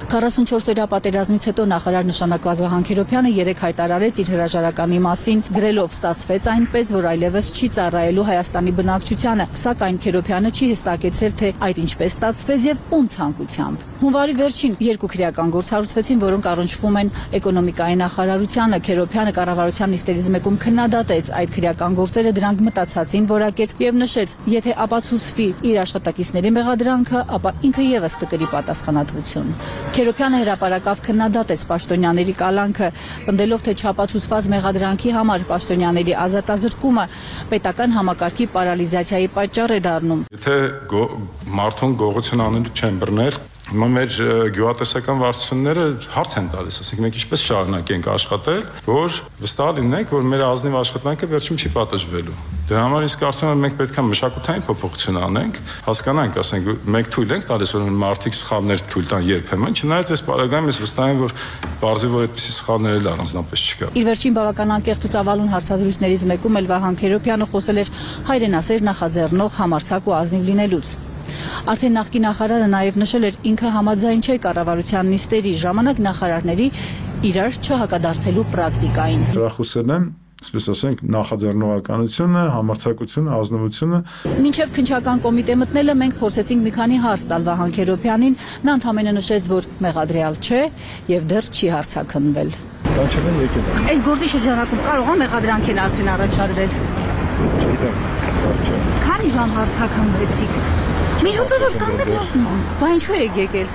քառասունչորս-օրյա պատերազմից հետո նախարար նշանակված Վահան Քերոբյանը երեկ հայտարարեց իր հրաժարականի մասին, գրելով ստացվեց այնպես, որ այլևս չի ծառայելու Հայաստանի բնակչությանը, սակայն Քերոբյանը չի հստակեցրել, թե այդ ինչպես ստացվեց եւ ում ցանկությամբ։ Հունվարի վերջին երկու քրեական գործ հարուցվեցին, որոնք առնչվում են էկոնոմիկայի նախարարությանը։ Քերոբյանը կառավարության նիստերից մեկում քննադատեց այդ քրեական գործերը, դրանք մտածածին որակեց եւ նշեց, եթե ապացուցվի իր աշխատակիցների մեղադրանքը, ապա ինքը եւս կկրի պատասխանատվություն։ Քերոբյանը հրապարակավ քննադատեց պաշտոնյաների կալանքը, պնդելով, թե չապացուցված մեղադրանքի համար պաշտոնյաների ազատազրկումը պետական համակարգի պարալիզացիայի պատճառ է դառնում։ Եթե մարդուն գողություն անելու չեն բռնել, հիմա մեր գյուղատնտեսական վարչությունները հարց են տալիս, ասենք մենք ինչպես շարունակենք աշխատել, որ վստահ լինենք, որ մեր ազնիվ աշխատանքը վերջում չի պատժվելու։ Դրա համար իսկ կարծում եմ մենք պետք է մշակութային փոփոխություն անենք, հասկանանք, ասենք մենք թույլ ենք տալիս, որ մարդիկ սխալներ թույլ տան երբեմն, չնայած այս պարագայում ես վստահ եմ, որ բարձի որ այդպիսի սխալներ էլ առանձնապես չկա։ Իր վերջին բավական անկեղծ ու ծավալուն հարցազրույցներից մեկում էլ Վահան Քերոբյանը խոսել էր հայրենասեր նախաձեռնող համարձակ ու ազնիվ լինելուց։ Արդեն նախկին նախարարը նաև նշել էր, ինքը համաձայն չէ կառավարության նիստերի ժամանակ նախարարների իրար չհակադարձելու պրակտիկային։ Հրախուսել եմ, այսպես ասենք, նախաձեռնողականությունը, համարձակությունը, ազնվությունը։ Մինչև քննչական կոմիտե մտնելը մենք փորձեցինք մի քանի հարց տալ Վահան Քերոբյանին, նա ընդամենը նշեց, որ մեղադրյալ չէ եւ դեռ չի հարցաքննվել։ Կանչել եկել։ Այս գործի շրջանակում կարող է մեղադրանք են արդեն առաջադրել։ Չգիտեմ, չէ։ Քանի ժամ հարցաքննվեցիք։ Միրուկերով կանգնեք լավն, բա ինչու եք եկել։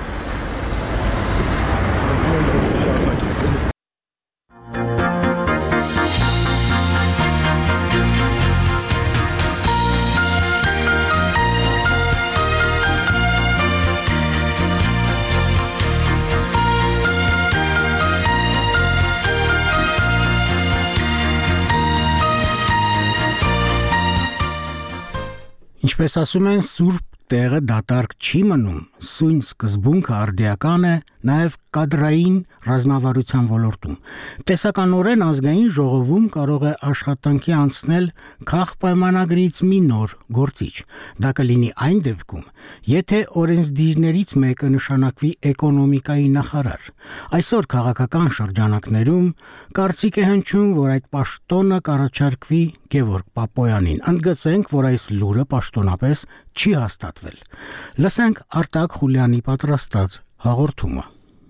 Ինչպես ասում են, սուրբ տեղը դատարկ չի մնում, սույն սկզբունքը արդիական է նաև կադրային ռազմավարության ոլորտում։ Տեսականորեն ազգային ժողովում կարող է աշխատանքի անցնել քաղաքապայմանագրից մի նոր գործիչ։ Դա կլինի այն դեպքում, եթե օրենսդիրներից մեկը նշանակվի էկոնոմիկայի նախարար։ Այսօր քաղաքական շրջանակներում կարծիք է հնչում, որ այդ պաշտոնը կառաջարկվի Գևորգ Պապոյանին։ Ընդգծենք, որ այս լուրը պաշտոնապես չի հաստատվել։ Լսենք Արտակ Խուլյանի պատրաստած հաղորդումը։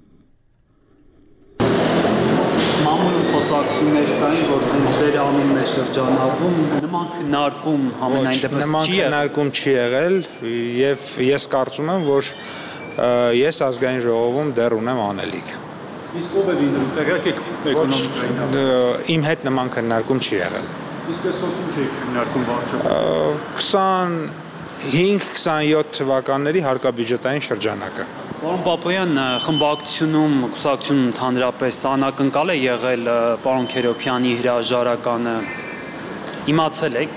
Մամուլ խոսակցություններ կային, որ հենց ձեր անունն է շրջանառվում, նման քննարկում համենայն դեպս չի եղել։ Նման քննարկում չի եղել եւ ես կարծում եմ, որ ես ազգային ժողովում դեռ ունեմ անելիք։ Իսկ ով է լինում, տեղյակ եք էկոնոմիկային։ Իմ հետ նման քննարկում չի եղել։ Իսկ այսօր ինչ եք քննարկում վարչապետ։ քսանհինգ քսանյոթ թվականների հարկաբյուջետային շրջանակը։ Պարոն Պապոյան, խմբակցությունում, կուսակցությունում ընդհանրապես անակնկալ է եղել պարոն Քերոբյանի հրաժարականը։ Իմացել եք։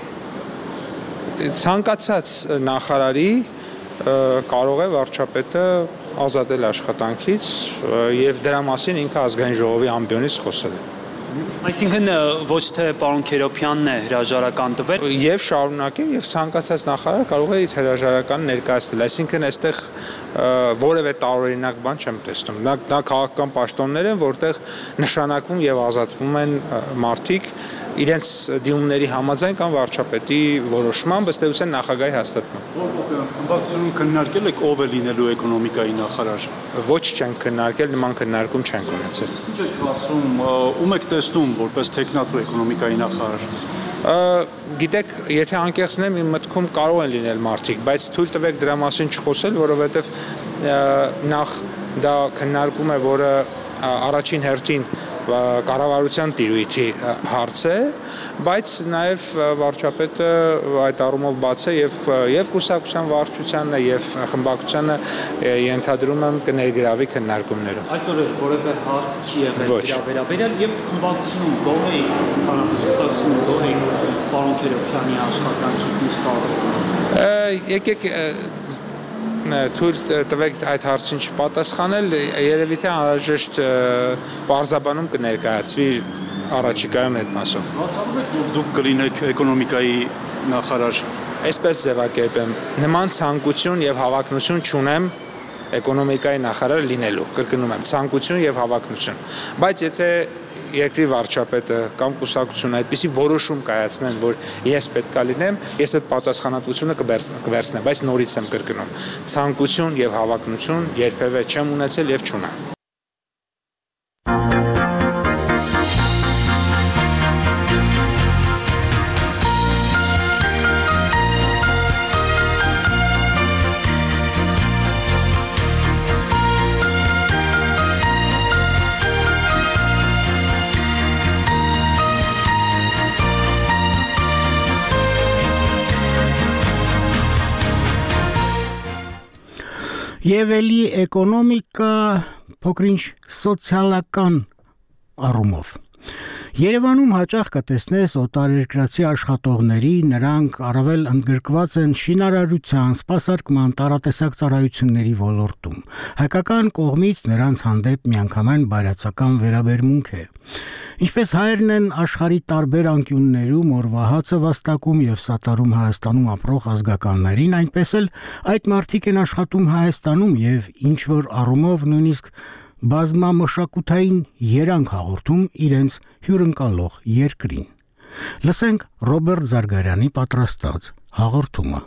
Ցանկացած նախարարի կարող է վարչապետը ազատել աշխատանքից եւ դրա մասին ինքը ազգային ժողովի ամբիոնից խոսել է։ Այսինքն ոչ թե պարոն Քերոբյանն է հրաժարական տվել եւ շարունակեմ եւ ցանկացած նախարար կարող է իր հրաժարականը ներկայացնել, այսինքն այստեղ որևէ տարօրինակ բան չեմ տեսնում։ Նա նա քաղաքական պաշտոններ են, որտեղ նշանակվում եւ ազատվում են մարդիկ իրենց դիմումների համաձայն կամ վարչապետի որոշմամբ, ըստ էության նախագահի հաստատմամբ։ Խմբակցությունում քննարկել եք ով է լինելու էկոնոմիկայի նախարար։ Ոչ չենք քննարկել, նման քննարկում չենք ունեցել։ Ինչ եք կարծում, ում եք տեսնում որպես տեխնացու էկոնոմիկայի նախարար։ Գիտեք, եթե անկեղծնեմ, իմ մտքում կարող են լինել մարդիկ, բայց թույլ տվեք դրա մասին չխոսել, որովհետև նախ դա քննարկում է, որը առաջին հերթին կառավարության տիրույթի հարց է, բայց նաև վարչապետը այդ առումով բաց է եւ եւ կուսակցության վարչությանն եւ խմբակցությանը ենթադրում եմ կներգրավի քննարկումներում։ Այսօր որևէ հարց չի եղել դրա վերաբերյալ եւ խմբակցությունում գոհ եք, կուսակցությունում գոհ եք պարոն Քերոբյանի աշխատանքից ինչ կարող եք ասել։ Եկեք թույլ տվեք այդ հարցին չպատասխանել, երևի թե անհրաժեշտ պարզաբանում կներկայացվի առաջիկայում այդ մասով։ Բացառում եք, որ դուք կլինեք էկոնոմիկայի նախարար։ Այսպես ձևակերպեմ, նման ցանկություն եւ հավակնություն չունեմ էկոնոմիկայի նախարար լինելու, կրկնում եմ, ցանկություն եւ հավակնություն։ Բայց եթե երկրի վարչապետը կամ կուսակցությունը այդպիսի որոշում կայացնեն, որ ես պետքա լինեմ, ես այդ պատասխանատվությունը կվերցնեմ, բայց նորից եմ կրկնում, ցանկություն եւ հավակնություն երբևէ չեմ ունեցել եւ չունեմ։ Եվ էլի էկոնոմիկա փոքրինչ սոցիալական առումով։ Երևանում հաճախ կտեսնես օտարերկրացի աշխատողների, նրանք առավել ընդգրկված են շինարարության, սպասարկման, տարատեսակ ծառայությունների ոլորտում։ Հայկական կողմից նրանց հանդեպ միանգամայն բարյացակամ վերաբերմունք է։ Ինչպես հայերն են աշխարհի տարբեր անկյուններում օրվա հացը վաստակում եւ սատարում Հայաստանում ապրող ազգականներին, այնպես էլ այդ մարդիկ են աշխատում Հայաստանում եւ ինչ որ առումով նույնիսկ բազմամշակութային երանգ հաղորդում իրենց հյուրընկալող երկրին։ Լսենք Ռոբերտ Զարգարյանի պատրաստած հաղորդումը։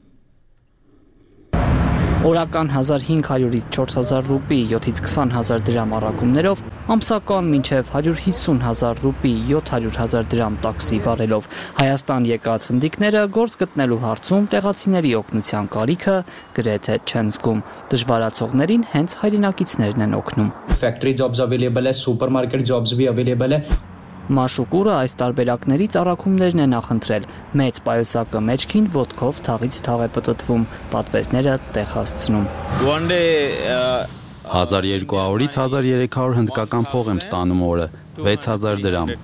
Օրական հազար հինգ հարյուրից չորս հազար ռուպի, յոթից քսան հազար դրամ առաքումներով, ամսական մինչև հարյուր հիսուն հազար ռուպի, յոթ հարյուր հազար դրամ տաքսի վարելով Հայաստան եկած հնդիկները գործ գտնելու հարցում տեղացիների օգնության կարիքը գրեթե չեն զգում։ Դժվարացողներին հենց հայրենակիցներն են օգնում։ Factory jobs available है, supermarket jobs भी available है। Մաշուկուրը այս տարբերակներից առաքումներն է նախընտրել։ Մեծ պայուսակը մեջքին ոտքով թաղից թաղ է պտտվում, պատվերները տեղ հասցնում։ հազար երկու հարյուրից հազար երեք հարյուր հնդկական փող եմ ստանում օրը, վեց հազար դրամ։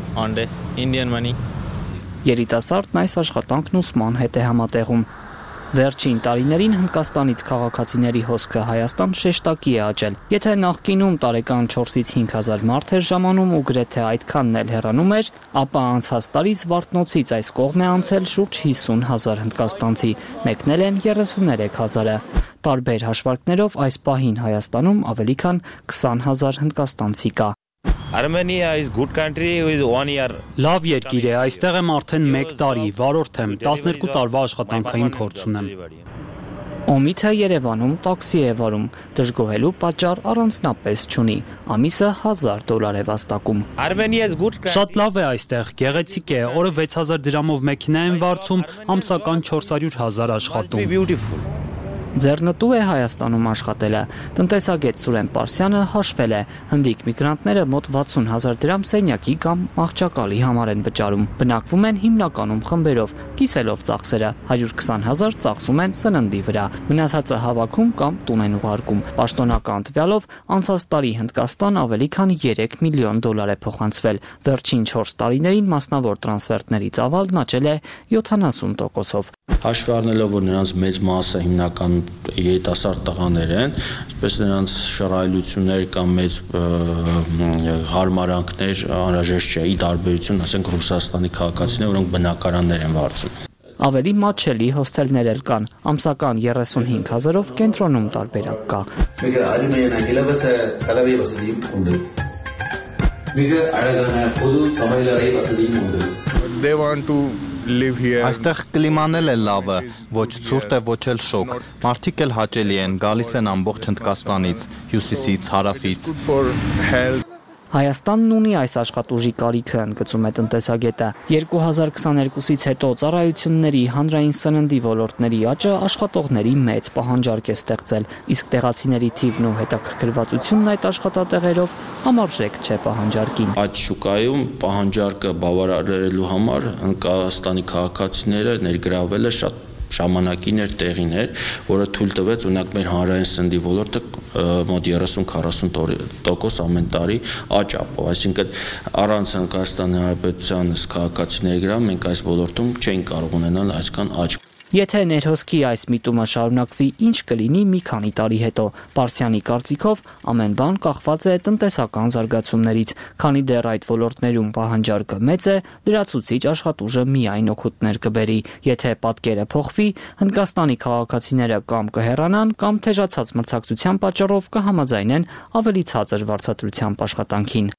Երիտասարդն այս աշխատանքն ուսման հետ է համատեղում։ Վերջին տարիներին Հնդկաստանից քաղաքացիների հոսքը Հայաստան շեշտակի է աճել։ Եթե նախկինում տարեկան չորսից հինգ հազար մարդ էր ժամանում ու գրեթե այդքանն էլ հեռանում էր, ապա անցած տարի Զվարթնոցից այս կողմ է անցել շուրջ հիսուն հազար հնդկաստանցի, մեկնել են երեսուններեք հազարը։ Տարբեր հաշվարկներով այս պահին Հայաստանում ավելի քան քսան հազար հնդկաստանցի կա։ Armenia is good country with one year. Լավ երկիր է, այստեղ եմ արդեն մեկ տարի, վարորդ եմ, տասներկու տարվա աշխատանքային փորձ ունեմ։ Օմիթը Երևանում տաքսի է վարում, դժգոհելու պատճառ առանձնապես չունի, ամիսը հազար դոլար է վաստակում։ Շատ լավ է այստեղ, գեղեցիկ է, օրը վեց հազար դրամով մեքենա եմ վարձում, ամսական չորս հարյուր հազար աշխատում։ Ձեռնտու է Հայաստանում աշխատելը։ Տնտեսագետ Սուրեն Պարսյանը հաշվել է, հնդիկ միգրանտները մոտ վաթսուն հազար դրամ սենյակի կամ մահճակալի համար են վճարում։ Բնակվում են հիմնականում խմբերով, կիսելով ծախսերը, հարյուր քսան հազար ծախսում են սննդի վրա, մնացածը հավաքում կամ տուն են ուղարկում։ Պաշտոնական տվյալով անցած տարի Հնդկաստան ավելի քան երեք միլիոն դոլար է փոխանցվել։ Վերջին չորս տարիներին մասնավոր տրանսֆերտների ծավալն աճել է յոթանասուն տոկոսով։ Հաշվի առնելով, որ նրանց մեծ մասը հիմնական երիտասարդ տղաներ են, այսպես նրանց շռայլություններ կամ մեծ հարմարանքներ անհրաժեշտ չէ, ի տարբերություն, ասենք Ռուսաստանի քաղաքացիներ, որոնք բնակարաններ են վարձում։ Ավելի մատչելի հոստելներ էլ կան, ամսական երեսունհինգ հազարով կենտրոնում տարբերակ կա։ They want to live here. Այստեղ կլիման էլ է լավը, ոչ ցուրտ է, ոչ էլ շոգ։ Մարդիկ էլ հաճելի են, գալիս են ամբողջ Հնդկաստանից, հյուսիսից, հարավից։ Հայաստանն ունի այս աշխատուժի կարիքը, ընդգծում է տնտեսագետը։ երկու հազար քսաներկուսից հետո ծառայությունների, հանրային սննդի ոլորտների աճը աշխատողների մեծ պահանջարկ է ստեղծել, իսկ տեղացիների թիվն ու հետաքրքրվածությունն այդ աշխատատեղերով համարժեք չէ պահանջարկին։ Այդ շուկայում պահանջարկը բավարարելու համար Հնդկաստանի քաղաքացիները ներգրավելը շատ ժամանակին էր, տեղին էր, որը թույլ տվեց օրինակ մեր հանրային սննդի ոլորտը մոտ երեսուն քառասուն տոկոս ամեն տարի աճ ապով, այսինքն առանց Հնդկաստանի Հանրապետության քաղաքացիների գրավ մենք այս ոլորտում չենք կարող ունենալ այսքան աճ։ Եթե ներհոսքի այս միտումը շարունակվի, ինչ կլինի մի քանի տարի հետո։ Պարսյանի կարծիքով ամեն բան կախված է տնտեսական զարգացումներից, քանի դեռ այդ ոլորտներում պահանջարկը մեծ է, լրացուցիչ աշխատուժը միայն օգուտներ կբերի։ Եթե պատկերը փոխվի, Հնդկաստանի քաղաքացիները կամ կհեռանան, կամ թեժացած մրցակցության պատճառով կհամաձայնեն ավելի ցածր վարձատրությամբ աշխատանքին։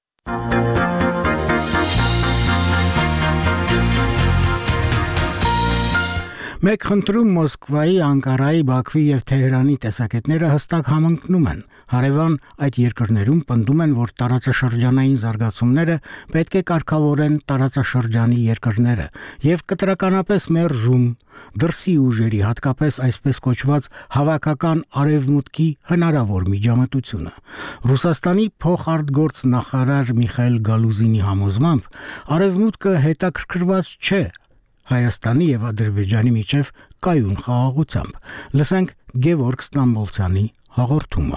Մեկ խնդրում Մոսկվայի, Անկարայի, Բաքվի եւ Թեհրանի տեսակետները հստակ համընկնում են։ Հարևան այդ երկրներում պնդում են, որ տարածաշրջանային զարգացումները պետք է կարգավորեն տարածաշրջանի երկրները եւ կտրականապես մերժում դրսի ուժերի, հատկապես այսպես կոչված հավաքական արևմուտքի հնարավոր միջամտությունը։ Ռուսաստանի փոխարտգործ նախարար Միխայել Գալուզինի համոզմամբ արևմուտքը հետաքրքրված չէ Հայաստանի եւ Ադրբեջանի միջև կայուն խաղաղությամբ։ Լսենք Գևորգ Ստամբոլցյանի հաղորդումը։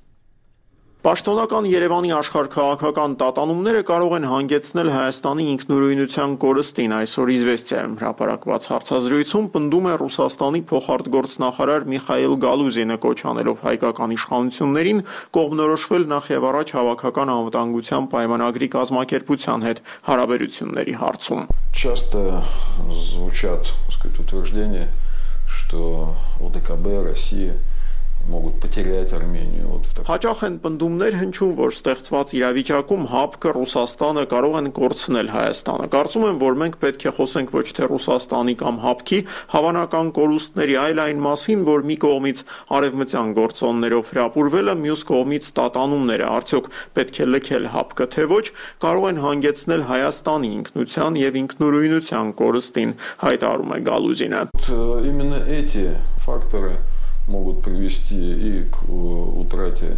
Պաշտոնական Երևանի աշխարհքաղաքական տատանումները կարող են հանգեցնել Հայաստանի ինքնուրույնության կորստին, այսօր Իզվեստիայում հրապարակված հարցազրույցում պնդում է Ռուսաստանի փոխարտգործնախարար Միխայել Գալուզինը, կոչ անելով հայկական իշխանություններին կողմնորոշվել նախ եւ առաջ հավաքական անվտանգության պայմանագրի կազմակերպության հետ հարաբերությունների հարցում։ Часто звучат, так сказать, утверждения, что ОДКБ, Россия могут потерять Армению вот в таком. Հաճախ են պնդումներ հնչում, որ ստեղծված իրավիճակում ՀԱՊԿ Ռուսաստանը կարող են կորցնել Հայաստանը։ Կարծում եմ, որ մենք պետք է խոսենք ոչ թե Ռուսաստանի կամ ՀԱՊԿ-ի հավանական կորուստների, այլ այն մասին, որ մի կողմից արևմտյան գործոններով հրապուրվելը, մյուս կողմից տատանումները, արդյոք պետք է լքել ՀԱՊԿ-ը թե ոչ, կարող են հանգեցնել Հայաստանի ինքնության եւ ինքնուրույնության կորստին, հայտարարում է Գալուզինը։ Именно эти факторы могут привести и к утрате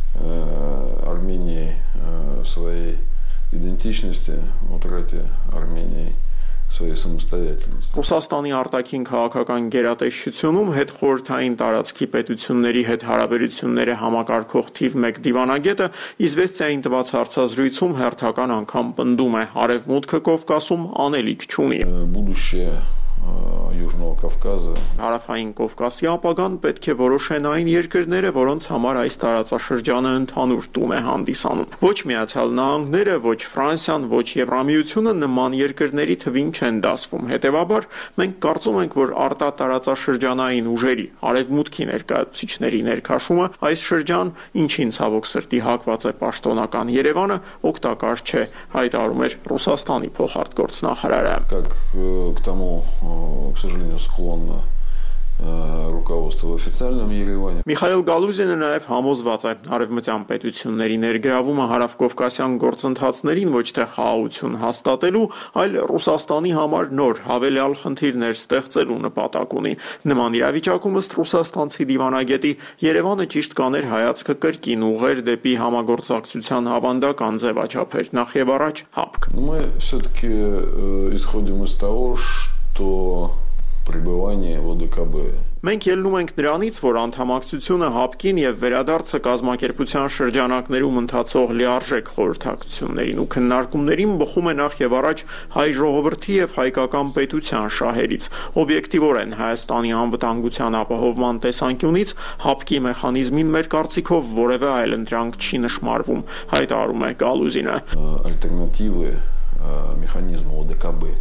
э, Армении э, своей идентичности, утрате Армении своей самостоятельности. Ռուսաստանի արտաքին քաղաքական գերատեսչությունում հետ խորհրդային տարածքի պետությունների հետ հարաբերությունները համակարգող թիվ մեկ դիվանագետը Իզվեստիային տված հարցազրույցում հերթական անգամ պնդում է Արևմուտքը Կովկասում անելիք չունի։ Будущее Южного Կովկասը Հարավային Կովկասի ապագան պետք է որոշեն այն երկրները, որոնց համար այս տարածաշրջանը ընդհանուր տուն է հանդիսանում։ Ոչ Միացյալ Նահանգները, ոչ Ֆրանսիան, ոչ Եվրամիությունը նման երկրների թվին չեն դասվում։ Հետևաբար մենք կարծում ենք, որ արտատարածաշրջանային ուժերի արևմուտքի ներկայացուցիչների ներքաշումը այս շրջան, ինչին ցավոք սրտի հակված է պաշտոնական Երևանը, օգտակար չէ, հայտարարում էր Ռուսաստանի փոխարտգործնախարարը։ Как к тому, к сожалению, склонно руководство в официальном Երևանի։ Միխայել Գալուզինը նաև համոզված է, արևմտյան պետությունների ներգրավումը հարավկովկասյան գործընթացներին ոչ թե խաղաղություն հաստատելու, այլ Ռուսաստանի համար նոր հավելյալ խնդիրներ ստեղծելու նպատակ ունի։ Նման իրավիճակում ըստ ռուսաստանցի դիվանագետի Երևանը ճիշտ կաներ հայացքը կրկին ուղղեր դեպի համագործակցության հավանդական ձևաչափեր, նախ եւ առաջ ՀԱՊԿ։ Мы все-таки исходим из того, что пребывание в ОДКБ. Մենք ելնում ենք նրանից, որ անդամակցությունը ՀԱՊԿ-ին եւ վերադարձը կազմակերպության շրջանակներում ընթացող լիարժեք խորհրդակցություններին ու քննարկումներին բխում է նախ եւ առաջ հայ ժողովրդի եւ հայկական պետության շահերից։ Օբյեկտիվորեն Հայաստանի անվտանգության ապահովման տեսանկյունից ՀԱՊԿ-ի մեխանիզմին մեր կարծիքով որևէ այլ ընտրանք չի նշмарվում, հայտարարում է Գալուզինը։ Альтернативы механизму ОДКБ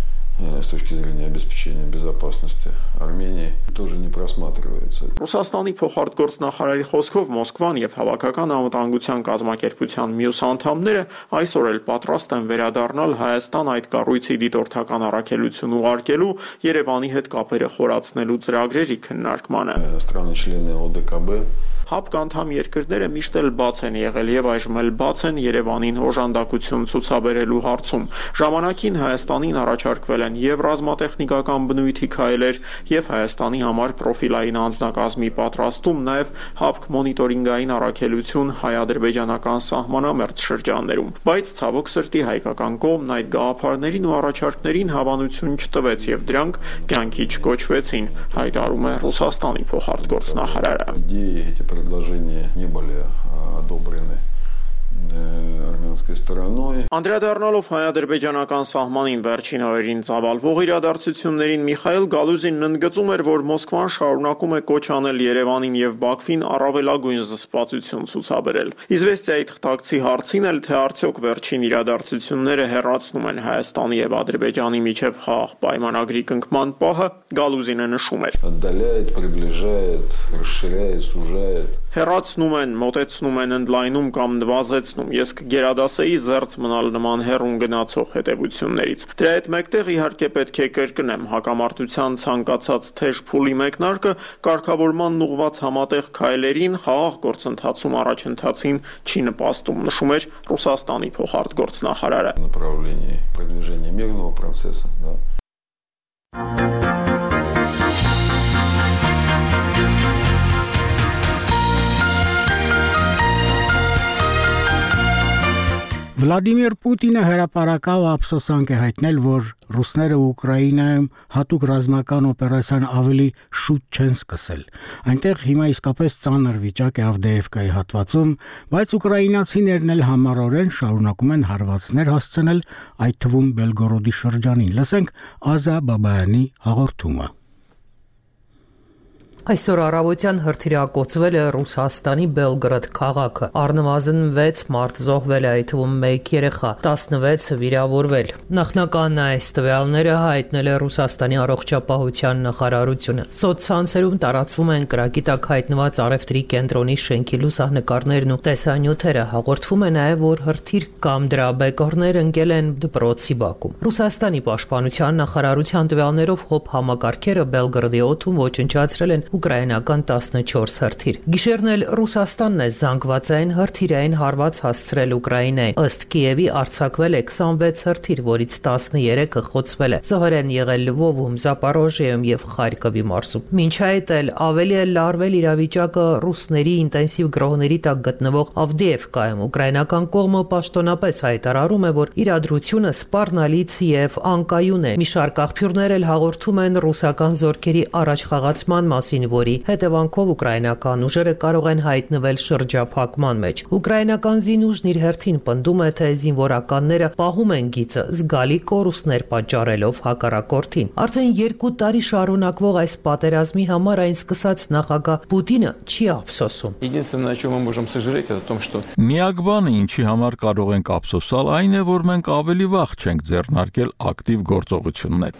с точки зрения обеспечения безопасности Армении тоже не просматривается. Ռուսաստանի փոխարտգործնախարարի խոսքով Մոսկվան եւ հավաքական անվտանգության կազմակերպության մյուս անդամները այսօր էլ պատրաստ են վերադառնալ Հայաստան այդ կառույցի դիտորդական առաքելություն ուղարկելու, Երևանի հետ կապերը խորացնելու ծրագրերի քննարկմանը։ Страны-члены ОДКБ ՀԱՊԿ անդամ երկրները միշտ էլ բաց են եղել եւ այժմ էլ բաց են Երևանին օժանդակություն ցուցաբերելու հարցում։ Ժամանակին Հայաստանին առաջարկվել են եւ ռազմատեխնիկական բնույթի քայլեր եւ Հայաստանի համար պրոֆիլային անձնակազմի պատրաստում, նաեւ ՀԱՊԿ մոնիտորինգային առաքելություն հայ-ադրբեջանական սահմանամերձ շրջաններում։ Բայց ցավոք սրտի հայկական կողմն այդ գաղափարներին ու առաջարկներին հավանություն չտվեց եւ дրանք կյանքի չկոչվեցին, հայտարարում է Ռուսաստանի փոխարտգործնախարարը։ Предложения не были одобрены армянским азербайджанской стороной. Անդրադառնալով հայ-ադրբեջանական սահմանին վերջին օրերին ծավալվող իրադարձություններին Միխայիլ Գալուզինն ընդգծում էր, որ Մոսկվան շարունակում է կոչ անել Երևանին եւ Բաքվին առավելագույն զսպվածություն ցուցաբերել։ Իզվեստիայի թղթակցի հարցին էլ, թե արդյոք վերջին իրադարձությունները հեռացնում են Հայաստանի եւ Ադրբեջանի միջև խաղաղ պայմանագրի կնքման պահը, Գալուզինը նշում էր. Отдаляет, приближает, расширяет, сужает. Հեռացնում են, մոտեցնում են, ընդլայնում կամ նվազեցնում։ Ես կգերադասեի զերծ մնալ նման հեռուն գնացող հետևություններից։ Դրա հետ մեկտեղ իհարկե պետք է կրկնեմ, հակամարտության ցանկացած թեժ փուլի մեկնարկը կարգավորման ուղղված համատեղ քայլերին խաղաղ գործընթացում առաջընթացին չի նպաստում, նշում էր Ռուսաստանի փոխարտգործնախարարը։ Направлении продвижения мирного процесса, да. Վլադիմիր Պուտինը հրապարակավ ափսոսանք է հայտնել, որ ռուսները Ուկրաինայում հատուկ ռազմական օպերացիան ավելի շուտ չեն սկսել։ Այնտեղ հիմա իսկապես ծանր վիճակ է Ավդեևկայի հատվածում, բայց ուկրաինացիներն էլ համառորեն շարունակում են հարվածներ հասցնել, այդ թվում Բելգորոդի շրջանին։ Լսենք Ազա Բաբայանի հաղորդումը։ Այսօր առավոտյան հրթիռակոծվել է Ռուսաստանի Բելգրադ քաղաքը։ Առնվազն վեց մարդ զոհվել է, այդ թվում մեկ երեխա, տասնվեցը վիրավորվել։ Նախնական այս տվյալները հայտնել է Ռուսաստանի առողջապահության նախարարությունը։ Սոցցանցերում տարածվում են կրակի տակ հայտնված Արևտրի կենտրոնի շենքի լուսանկարներն ու տեսանյութերը։ Հաղորդվում է նաև, որ հրթիռ կամ դրա բեկորներ ընկել են դպրոցի բակում։ Ռուսաստանի պաշտպանության նախարարության տվյալներով հոբ համակարգերը Բելգրադի օդում ոչնչացրել են ուկրաինական տասնչորս հրթիռ։ Գիշերն էլ Ռուսաստանն է զանգվածային հրթիռային հարված հասցրել Ուկրաինային։ Ըստ Կիևի արձակվել է քսանվեց հրթիռ, որից տասներեքը խոցվել է։ Զոհեր են եղել Լվովում, Զապորոժիայում եւ Խարկովի մարզում։ Մինչ այդ էլ ավելի է լարվել իրավիճակը ռուսների ինտենսիվ գրոհների տակ գտնվող Ավդեևկայում։ Ուկրաինական կողմը պաշտոնապես հայտարարում է, որ իրադրությունը սպառնալից եւ անկայուն է։ Մի շարք աղբյուրներ էլ հաղորդում են ռուսական զորքերի առաջխաղացման մասին, որի հետևանքով ուկրաինական ուժերը կարող են հայտնվել շրջափակման մեջ։ Ուկրաինական զինուժն իր հերթին պնդում է, թե զինվորականները պահում են գիծը, զգալի կորուստներ պատճառելով հակառակորդին։ Արդեն երկու տարի շարունակվող այս պատերազմի համար այն սկսած նախագահ Պուտինը չի ափսոսում։ Միակ բանը, ինչի համար կարող ենք ափսոսալ, այն է, որ մենք ավելի վաղ չենք ձեռնարկել ակտիվ գործողություններ։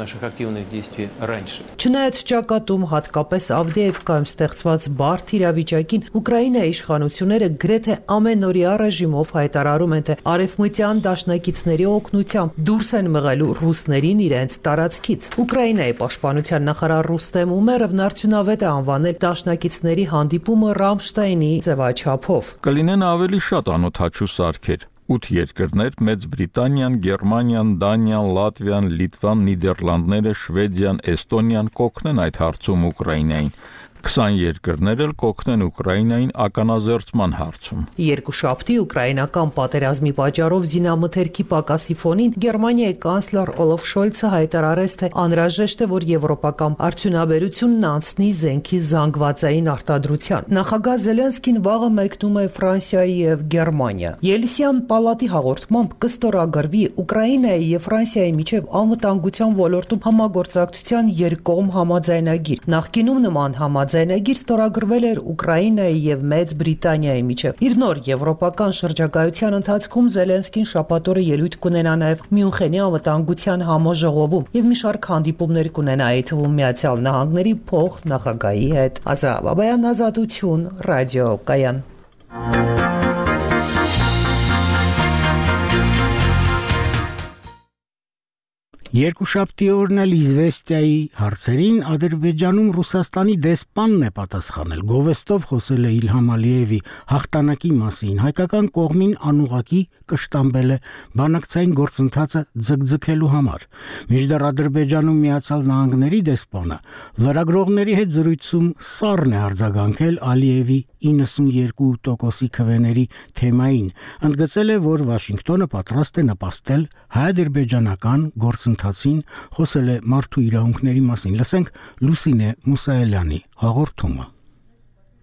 Չնայած ճակատում հատկապես Ավդեևկայում ստեղծված բարդ իրավիճակին, Ուկրաինայի իշխանությունները գրեթե ամենօրյա ռեժիմով հայտարարում են, թե արևմտյան դաշնակիցների օգնությամբ դուրս են մղելու ռուսներին իրենց տարածքից։ Ուկրաինայի պաշտպանության նախարար Ռուստեմ Ումերովն արդյունավետ է անվանել դաշնակիցների հանդիպումը Ռամշտայնի ձևաչափով։ Կլինեն ավելի շատ անօդաչու սարքեր։ ութ երկրներ՝ Մեծ Բրիտանիան, Գերմանիան, Դանիան, Լատվիան, Լիտվան, Նիդերլանդները, Շվեդիան, Էստոնիան կօգնեն այդ հարցում Ուկրաինային։ քսան երկրներ էլ կօգնեն Ուկրաինային ականազերծման հարցում։ Երկուշաբթի ուկրաինական պատերազմի պատճառով զինամթերքի պակասի ֆոնին Գերմանիայի կանցլեր Օլաֆ Շոլցը հայտարարեց, թե անհրաժեշտ է, որ եվրոպական արդյունաբերությունն անցնի զենքի զանգվածային արտադրության։ Նախագահ Զելենսկին վաղը մեկնում է Ֆրանսիայի եւ Գերմանիա։ Ելսյան պալատի հաղորդմամբ կստորագրվի Ուկրաինայի եւ Ֆրանսիայի միջև անվտանգության ոլորտում համագործակցության երկկողմ համաձայնագիր։ Նախկինում նման համաձայնագիր Ձայնագիր ստորագրվել էր Ուկրաինայի եւ Մեծ Բրիտանիայի միջև։ Իր նոր եվրոպական շրջագայության ընթացքում Զելենսկին շաբաթօրը ելույթ կունենա նաեւ Մյունխենի անվտանգության համաժողովում եւ մի շարք հանդիպումներ կունենա, այդ թվում Միացյալ Նահանգների փոխնախագահի հետ։ Ազա Բաբայան, Ազատություն, ռադիո Կայան։ Երկուշաբթի օրն էլ Իզվեստիայի հարցերին Ադրբեջանում Ռուսաստանի դեսպանն է պատասխանել։ Գովեստով խոսել է Իլհամ Ալիևի հաղթանակի մասին, հայկական կողմին անուղղակի կշտամբել է բանակցային գործընթացը ձգձգելու համար։ Մինչդեռ Ադրբեջանում Միացյալ Նահանգների դեսպանը լրագրողների հետ զրույցում սառն է արձագանքել Ալիևի իննսունյերկու տոկոսի քվեների թեմային, ընդգծել է, որ Վաշինգտոնը պատրաստ է նպաստել հայ-ադրբեջանական գործընթացին, խոսել է մարդու իրավունքների մասին։ Լսենք Լուսինե Մուսայելյանի հաղորդումը։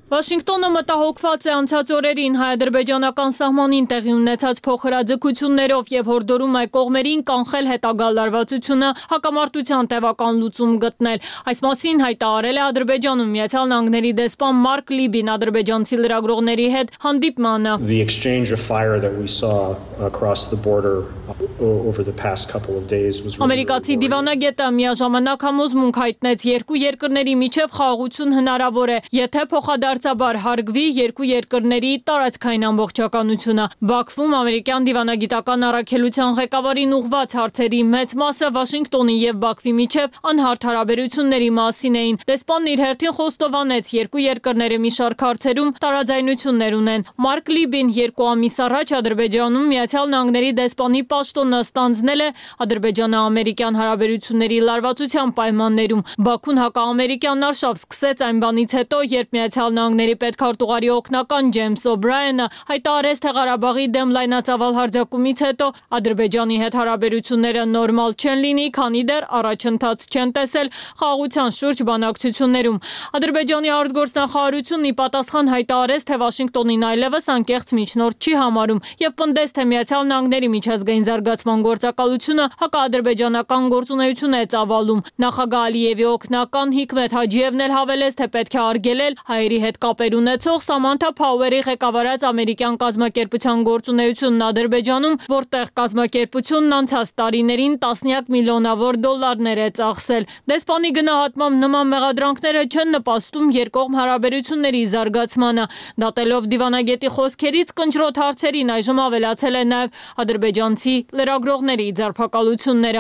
Վաշինգտոնը մտահոգված է անցած օրերին հայ-ադրբեջանական սահմանին տեղի ունեցած փոխհրաձգություններով եւ հորդորում է կողմերին կանխել հետագա լարվածությունը, հակամարտության տևական լուծում գտնել։ Այս մասին հայտարարել է Ադրբեջանում Միացյալ Նահանգների դեսպան Մարկ Լիբին ադրբեջանցի լրագրողների հետ հանդիպմանը։ The exchange of fire that we saw across the border over the past couple of days was Ամերիկացի դիվանագետը միաժամանակ համոզմունք հայտնեց երկու երկրների միջև խաղաղություն հնարավոր է, եթե փոխադարձաբար հարգվի երկու երկրների տարածքային ամբողջականությունը։ Բաքվում ամերիկյան դիվանագիտական առաքելության ղեկավարին ուղղված հարցերի մեծ մասը Վաշինգտոնի եւ Բաքվի միջև անհարթ հարաբերությունների մասին էին։ Դեսպանն իր հերթին խոստովանեց երկու երկրները մի շարք հարցերում տարաձայնություններ ունեն։ Մարկ Լիբին երկու ամիս առաջ Ադրբեջանում Միացյալ Նահանգների դեսպանի պաշտոնը ստանձնել է ադրբեջանա-ամերիկյան հարաբերությունների լարվածության պայմաններում։ Բաքուն հակաամերիկյան արշավ սկսեց այն բանից հետո, երբ Միացյալ Նահանգների պետքարտուղարի օգնական Ջեյմս Օբրայենը հայտարարեց, թե Ղարաբաղի դեմ լայնածավալ հարձակումից հետո Ադրբեջանի հետ հարաբերությունները նորմալ չեն լինի, քանի դեռ առաջընթաց չեն տեսել խաղաղության շուրջ բանակցություններում։ Ադրբեջանի արտգործնախարարությունն ի պատասխան հայտարարեց, թե Վաշինգտոնին այլևս անկեղծ միջնորդ չի համարում եւ պնդեց, թե Միացյալ Նահանգների միջազգային զարգացման գործակալությունը հակաադրբեջանական գործունեություն է ծավալում։ Նախագահ Ալիևի օգնական Հիկմետ Հաջիևն էլ հավելեց, թե պետք է արգելել հայերի հետ կապեր ունեցող Սամանթա Փաուերի ղեկավարած ամերիկյան կազմակերպության գործունեությունն Ադրբեջանում, որտեղ կազմակերպությունն անցած տարիներին տասնյակ միլիոնավոր դոլարներ է ծախսել։ Դեսպանի գնահատմամբ նման մեղադրանքները չեն նպաստում երկկողմ հարաբերությունների զարգացմանը։ Դատելով դիվանագետի խոսքերից կնճռոտ հարցերին այժմ ավելացել է նաև ադրբեջանցի լրագրողների ձերբակալությունները։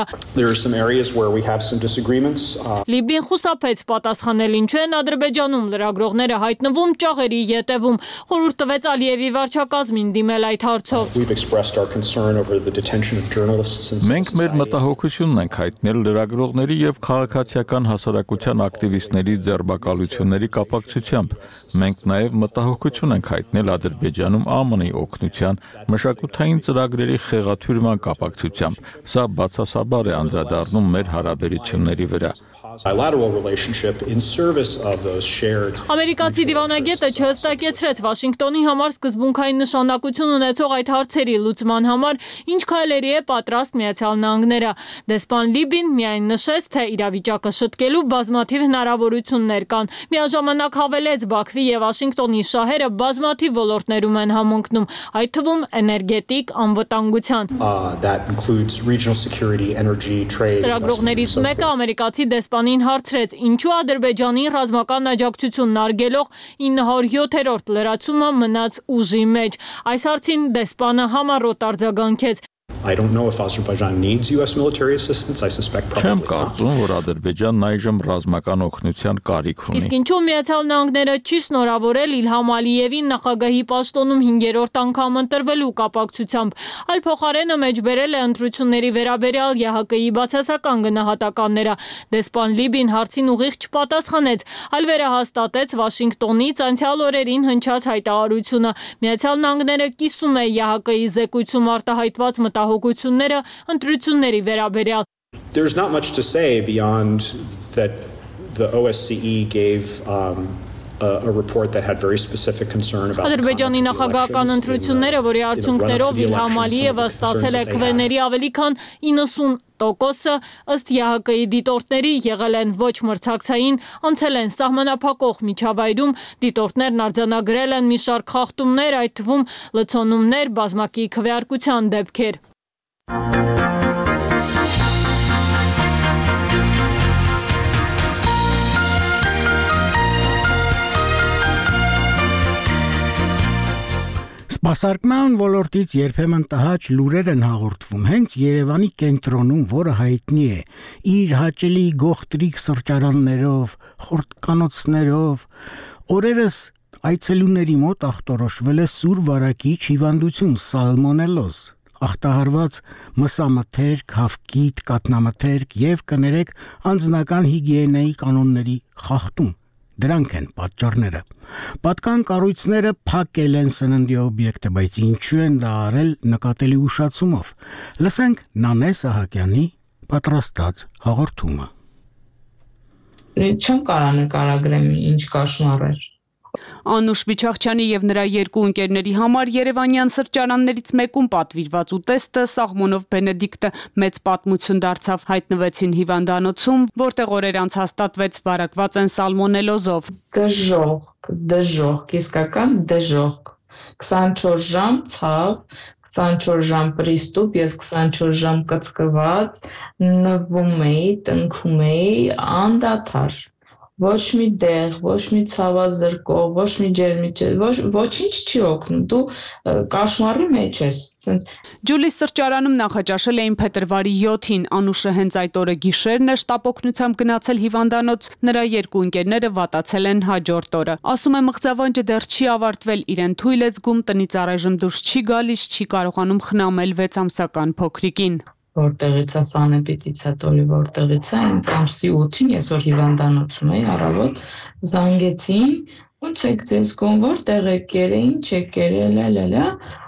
Լիբին խուսափեց պատասխանել, ինչու են Ադրբեջանում լրագրողները հայտնվում ճաղերի ետևում, խորհուրդ տվեց Ալիևի վարչակազմին դիմել այդ հարցով։ Մենք մեր մտահոգությունն ենք հայտնել լրագրողների եւ քաղաքացիական հասարակության ակտիվիստների ձերբակալությունների կապակցությամբ։ Մենք նաեւ մտահոգություն ենք հայտնել Ադրբեջանում ԱՄՆ-ի օգնության մշակութային ծրագրերի խեղաթյուրման կապակցությամբ։ Սա բացասաբար է անդրադառնում մեր հարաբերությունների վրա։ Ամերիկացի դիվանագետը չհստակեցրեց Վաշինգտոնի համար սկզբունքային նշանակություն ունեցող այդ հարցերի լուծման համար ինչ քայլերի է պատրաստ Միացյալ Նահանգները։ Դեսպան Լիբին միայն նշեց, թե իրավիճակը շտկելու բազմաթիվ հնարավորություններ կան։ Միաժամանակ հավելեց, Բաքվի եւ Վաշինգտոնի շահերը բազմաթիվ ոլորտներում են համընկնում, այդ թվում էներգետիկ անվտանգության։ Լրագրողներից մեկը ամերիկացի դեսպանին հարցրեց, ինչու Ադրբեջանի ռազմական աջակցությունն արգելող ինը հարյուր յոթերորդ լրացումը մնաց ուժի մեջ։ Այս հարցին դեսպանը համառոտ արձագանքեց. Չեմ կարծում, որ Ադրբեջանն այժմ ռազմական օգնության կարիք ունի։ Իսկ ինչու Միացյալ Նահանգները չի շնորհավորել Իլհամ Ալիևին նախագահի պաշտոնում հինգերորդ անգամ ընտրվելու կապակցությամբ, այլ փոխարենը մեջբերել է ընտրությունների վերաբերյալ Ե Հ Կ-ի բացասական գնահատականները։ Դեսպան Լիբին հարցին ուղիղ չպատասխանեց, այլ վերահաստատեց Վաշինգտոնից անցյալ օրերին հնչած հայտարարությունը։ Միացյալ Նահանգները կիսում է Ե Հ Կ-ի զեկույցում արտահայտված մտահոգությունները ընտրությունների վերաբերյալ։ There's not much to say beyond that the O S C E gave um, a, a report that had very specific concern about Ադրբեջանի նախագահական ընտրությունները, որի արդյունքներով Իլհամ Ալիևը ստացել է քվեների ավելի քան իննսուն տոկոսը, ըստ Ե Հ Կ-ի դիտորդների եղել են ոչ մրցակցային, անցել են սահմանափակող միջավայրում, դիտորդներն արձանագրել են մի շարք խախտումներ, այդ թվում լցոնումներ, բազմակի քվեարկության դեպքեր։ Սպասարկման ոլորտից երբեմն տհաճ լուրեր են հաղորդվում, հենց Երևանի կենտրոնում, որը հայտնի է իր հաճելի գողտրիկ սրճարաններով, խորտկանոցներով, օրերս այցելուների մոտ ախտորոշվել է սուր վարակիչ հիվանդություն սալմոնելոզ, ախտահարված մսամթերք, հավկիթ, կատնամթերք եւ կներեք անձնական հիգիենայի կանոնների խախտում։ Դրանք են պատճառները։ Պատկան կառույցները փակել են սննդի օբյեկտը, բայց ինչու են դա արել նկատելի ուշացումով։ Լսենք Նանե Սահակյանի պատրաստած հաղորդումը։ Չեմ կարող նկարագրեմ ինչ կաշմար էր։ Անուշ Բիչախչյանի եւ նրա երկու ընկերների համար Երևանյան սրճարաններից մեկում պատվիրված ուտեստը Սաղմոնով Բենեդիկտը մեծ պատմություն դարձավ, հայտնվեցին հիվանդանոցում, որտեղ օրեր անց հաստատվեց վարակված են սալմոնելոզով։ Դժոխք, դժոխք, իսկական դժոխք, քսանչորս ժամ ցավ, քսանչորս ժամ պրիստուպ, ես քսանչորս ժամ կծկված, նվում էի, տնքում էի, անդադար։ Ոչ մի դեղ, ոչ մի ցավազրկող, ոչ մի ջերմիչ, ոչ ոչինչ չի օգնում, դու կաշմարի մեջ ես։ Ջուլիս սրճարանում նախաճաշել էին փետրվարի յոթին, Անուշը հենց այդ օրը գիշերն էր շտապօգնությամբ գնացել հիվանդանոց, նրա երկու ընկերները վատացել են հաջորդ օրը։ Ասում է մղձավանջը դեռ չի ավարտվել, իրեն թույլ է զգում, տնից առայժմ դուրս չի գալիս, չի կարողանում խնամել վեց ամսական փոքրիկին։ Որտեղից է սանեպիտից է տոլի, որտեղից է, հենց ամսի ութին ես որ հիվանդանոցում էի, առավոտ զանգեցին, ոնց եք ձեզ գոն, որտեղ եք եղել, ինչ եք եղել, լալալա,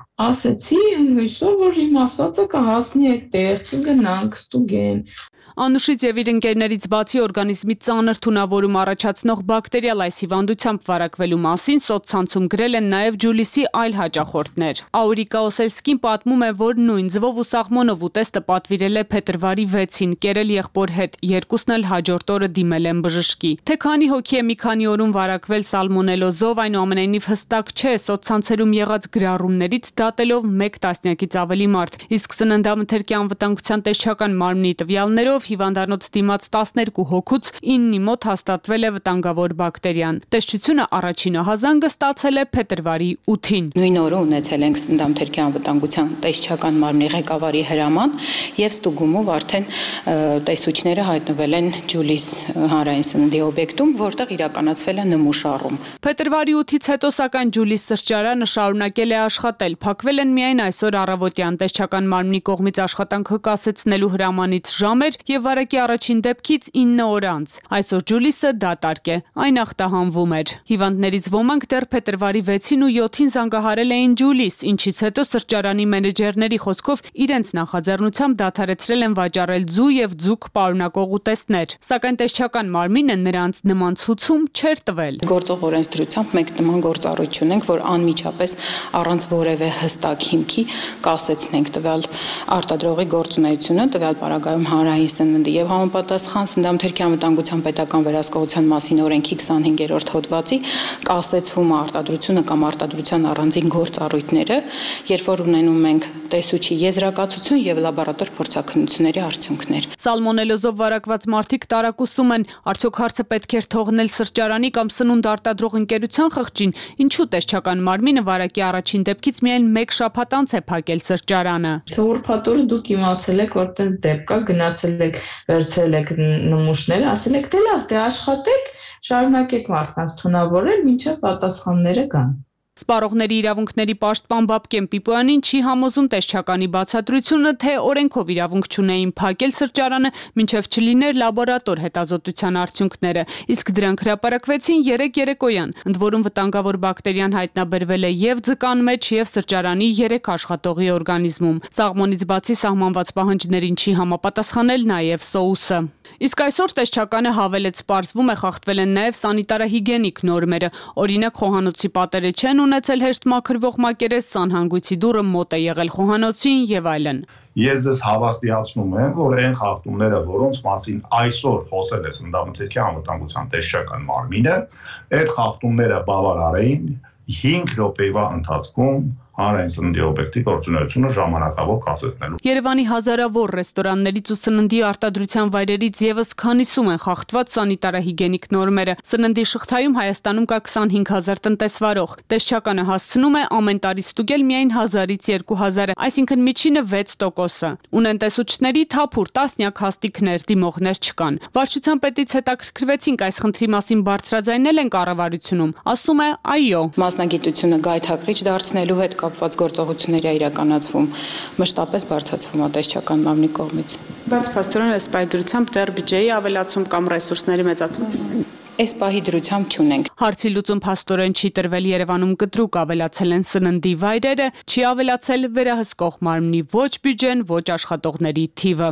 ասեցի հույսով, որ իմ ասածը կհասնի այդտեղ, կգնանք, ստուգեն։ Անուշից եւ իր ընկերներից բացի օրգանիզմի ծանր թունավորում առաջացնող բակտերիալ այս հիվանդությամբ վարակվելու մասին սոցցանցում գրել են նաեւ Ջուլիսի այլ հաճախորդներ։ Աուրիկա Օսելսկին պատմում է, որ նույն ձվով ու սաղմոնով ուտեստը պատվիրել է փետրվարի վեցին, կերել եղբոր հետ, երկուսն էլ հաջորդ օրը դիմել են բժշկի։ Թե քանի հոգի է մի քանի օրում վարակվել սալմոնելոզով, այնուամենայնիվ հստակ չէ, սոցցանցերում եղած գրառումներից դատելով մեկ տասնյակից ավելի մարդ, իսկ սննդամթերքի անվտանգության տեսչական մարմնի տվյալներով հիվանդանոց դիմաց տասներկու հոգուց իննի մոտ հաստատվել է վտանգավոր բակտերիան։ Տեսչությունը առաջին ահազանգը ստացել է փետրվարի ութին։ Նույն օրը ունեցել ենք սննդամթերքի անվտանգության տեսչական մարմնի ղեկավարի հրաման եւ ստուգումով արդեն տեսուչները հայտնվել են Ջուլիս հանրային սննդի օբյեկտում, որտեղ իրականացվել է նմուշառում։ Փետրվարի ութից հետո սակայն Ջուլիս սրճարանը շարունակել է աշխատել։ Փակվել են միայն այսօր առավոտյան տեսչական մարմնի կողմից աշխատանքը կասեցնելու հրամանից ժամեր եւ վարակի առաջին դեպքից ինը օր անց։ Այսօր Ջուլիսը դատարկ է, այն ախտահանվում էր։ Հիվանդներից ոմանք դեռ փետրվարի վեցին ու յոթին զանգահարել էին Ջուլիս, ինչից հետո սրճարանի մենեջերների խոսքով իրենց նախաձեռնությամբ դադարեցրել են վաճառել ձու եւ ձուկ պարունակող ուտեստներ։ Սակայն տեսչական մարմինը նրանց նման ցուցում չէր տվել։ Գործող օրենսդրությամբ մենք նման գործառույթ ունենք, որ անմիջապես առանց որևէ հստակ հիմքի կասեցնենք տվյալ արտադրողի գործունեությունը, տվյալ պարագայում հանրային սննդի եւ համապատասխան սննդամթերքի անվտանգության պետական վերահսկողության մասին օրենքի քսանհինգերորդ հոդվածի կասեցվում արտադրությունը կամ արտադրության առանձին գործառույթները, երբ որ ունենում ենք տեսուչի եզրակացություն եւ լաբորատոր փորձաքննությունների արդյունքներ։ Սալմոնելոզով վարակված մարդիկ տարակուսում են, արդյոք հարցը պետք էր թողնել սրճարանի կամ սնունդ արտադրող ընկերության խղճին, ինչու տեսչական մարմինը վարակի առաջին դեպքից միայն մեկ շաբաթ անց է փակել սրճարանը։ Թողորփատորը դուք իմացել եք, որ տենց դեպք կա, գնացել եք, վերցրել եք նմուշները, ասել եք, թե լավ, դե աշխատեք, շարունակեք մարդկանց թունավորել, մինչև պատասխանները գան։ Սպառողների իրավունքների պաշտպան Բաբկեն Պիպոյանին չի համոզում տեսչականի բացատրությունը, թե օրենքով իրավունք չունեին փակել սրճարանը, մինչև չլիներ լաբորատոր հետազոտության արդյունքները, իսկ դրանք հրապարակվեցին երեկ երեկոյան, ընդ որում վտանգավոր բակտերիան հայտնաբերվել է եւ ձկան մեջ, եւ սրճարանի երեք աշխատողի օրգանիզմում։ Սաղմոնից բացի սահմանված պահանջներին չի համապատասխանել նաեւ սոուսը։ Իսկ այսօր տեսչականը հավելեց, պարզվում է խախտվել են նաև սանիտարահիգիենիկ նորմերը, օրինակ խոհանոցի պատերը չեն ունեցել հեշտ մաքրվող մակերես, սանհանգույցի դուռը մոտ է եղել խոհանոցին եւ այլն։ Ես ձեզ հավաստիացնում եմ, որ այն խախտումները, որոնց մասին այսօր խոսել է սննդամթերքի անվտանգության տեսչական մարմինը, այդ խախտումները բավարար էին հինգ րոպեվա ընթացքում հանրային սննդի օբյեկտի գործունեությունը ժամանակավոր կասեցնելու։ Երևանի հազարավոր ռեստորաններից ու սննդի արտադրության վայրերից եւս քանիսում են խախտված սանիտարահիգիենիկ նորմերը։ Սննդի շղթայում Հայաստանում կա քսանհինգ հազար տնտեսվարող։ Տեսչականը հասցնում է ամեն տարի ստուգել միայն հազարից երկու հազարը, այսինքն միջինը վեց տոկոսը։ Ունեն տեսուչների թափուր տասնյակ հաստիքներ, դիմողներ չկան։ Վարչության պետից հետաքրքրվեցինք այս խնդրի մասին բարձրաձայնել են կառավարությունում, ասում է այո։ Մասնագիտությունը գայթակղիչ դարձնելու հետ կապված գործողությունների իրականացվում մշտապես բարձրացվում է տեսչական մարմնի կողմից։ Բայց փաստորեն այս պայդրությամբ դեռ բյուջեի ավելացում կամ ռեսուրսների մեծացում այս պահի դրությամբ չունենք։ Հարցի լուծում փաստորեն չի տրվել Երևանում կտրուկ ավելացել են սննդի վայրերը, չի ավելացել վերահսկող մարմնի ոչ բյուջեն, ոչ աշխատողների թիվը։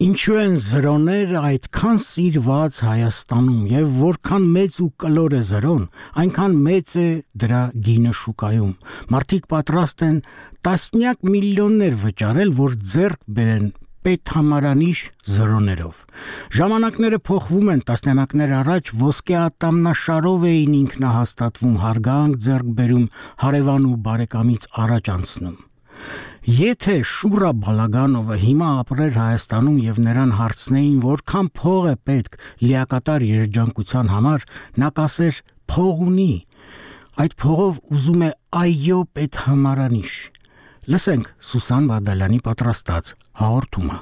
Ինչու են զրոները այդքան սիրված Հայաստանում եւ որքան մեծ ու կլոր է զրոն, այնքան մեծ է դրա գինը շուկայում։ Մարդիկ պատրաստ են տասնյակ միլիոններ վճարել, որ ձեռք բերեն պետհամարանիշ զրոներով։ Ժամանակները փոխվում են, տասնամյակներ առաջ ոսկե ատամնաշարով էին ինքնահաստատվում, հարգանք ձեռք բերում, հարևան ու բարեկամից առաջ անցնում։ Եթե Շուրա Բալագանովը հիմա ապրեր Հայաստանում եւ նրան հարցնեին, որքան փող է պետք լիակատար երջանկության համար, նա կասեր փող ունի։ Այդ փողով ուզում է այո պետհամարանիշ։ Լսենք Սուսան Բադալյանի պատրաստած հաղորդումը։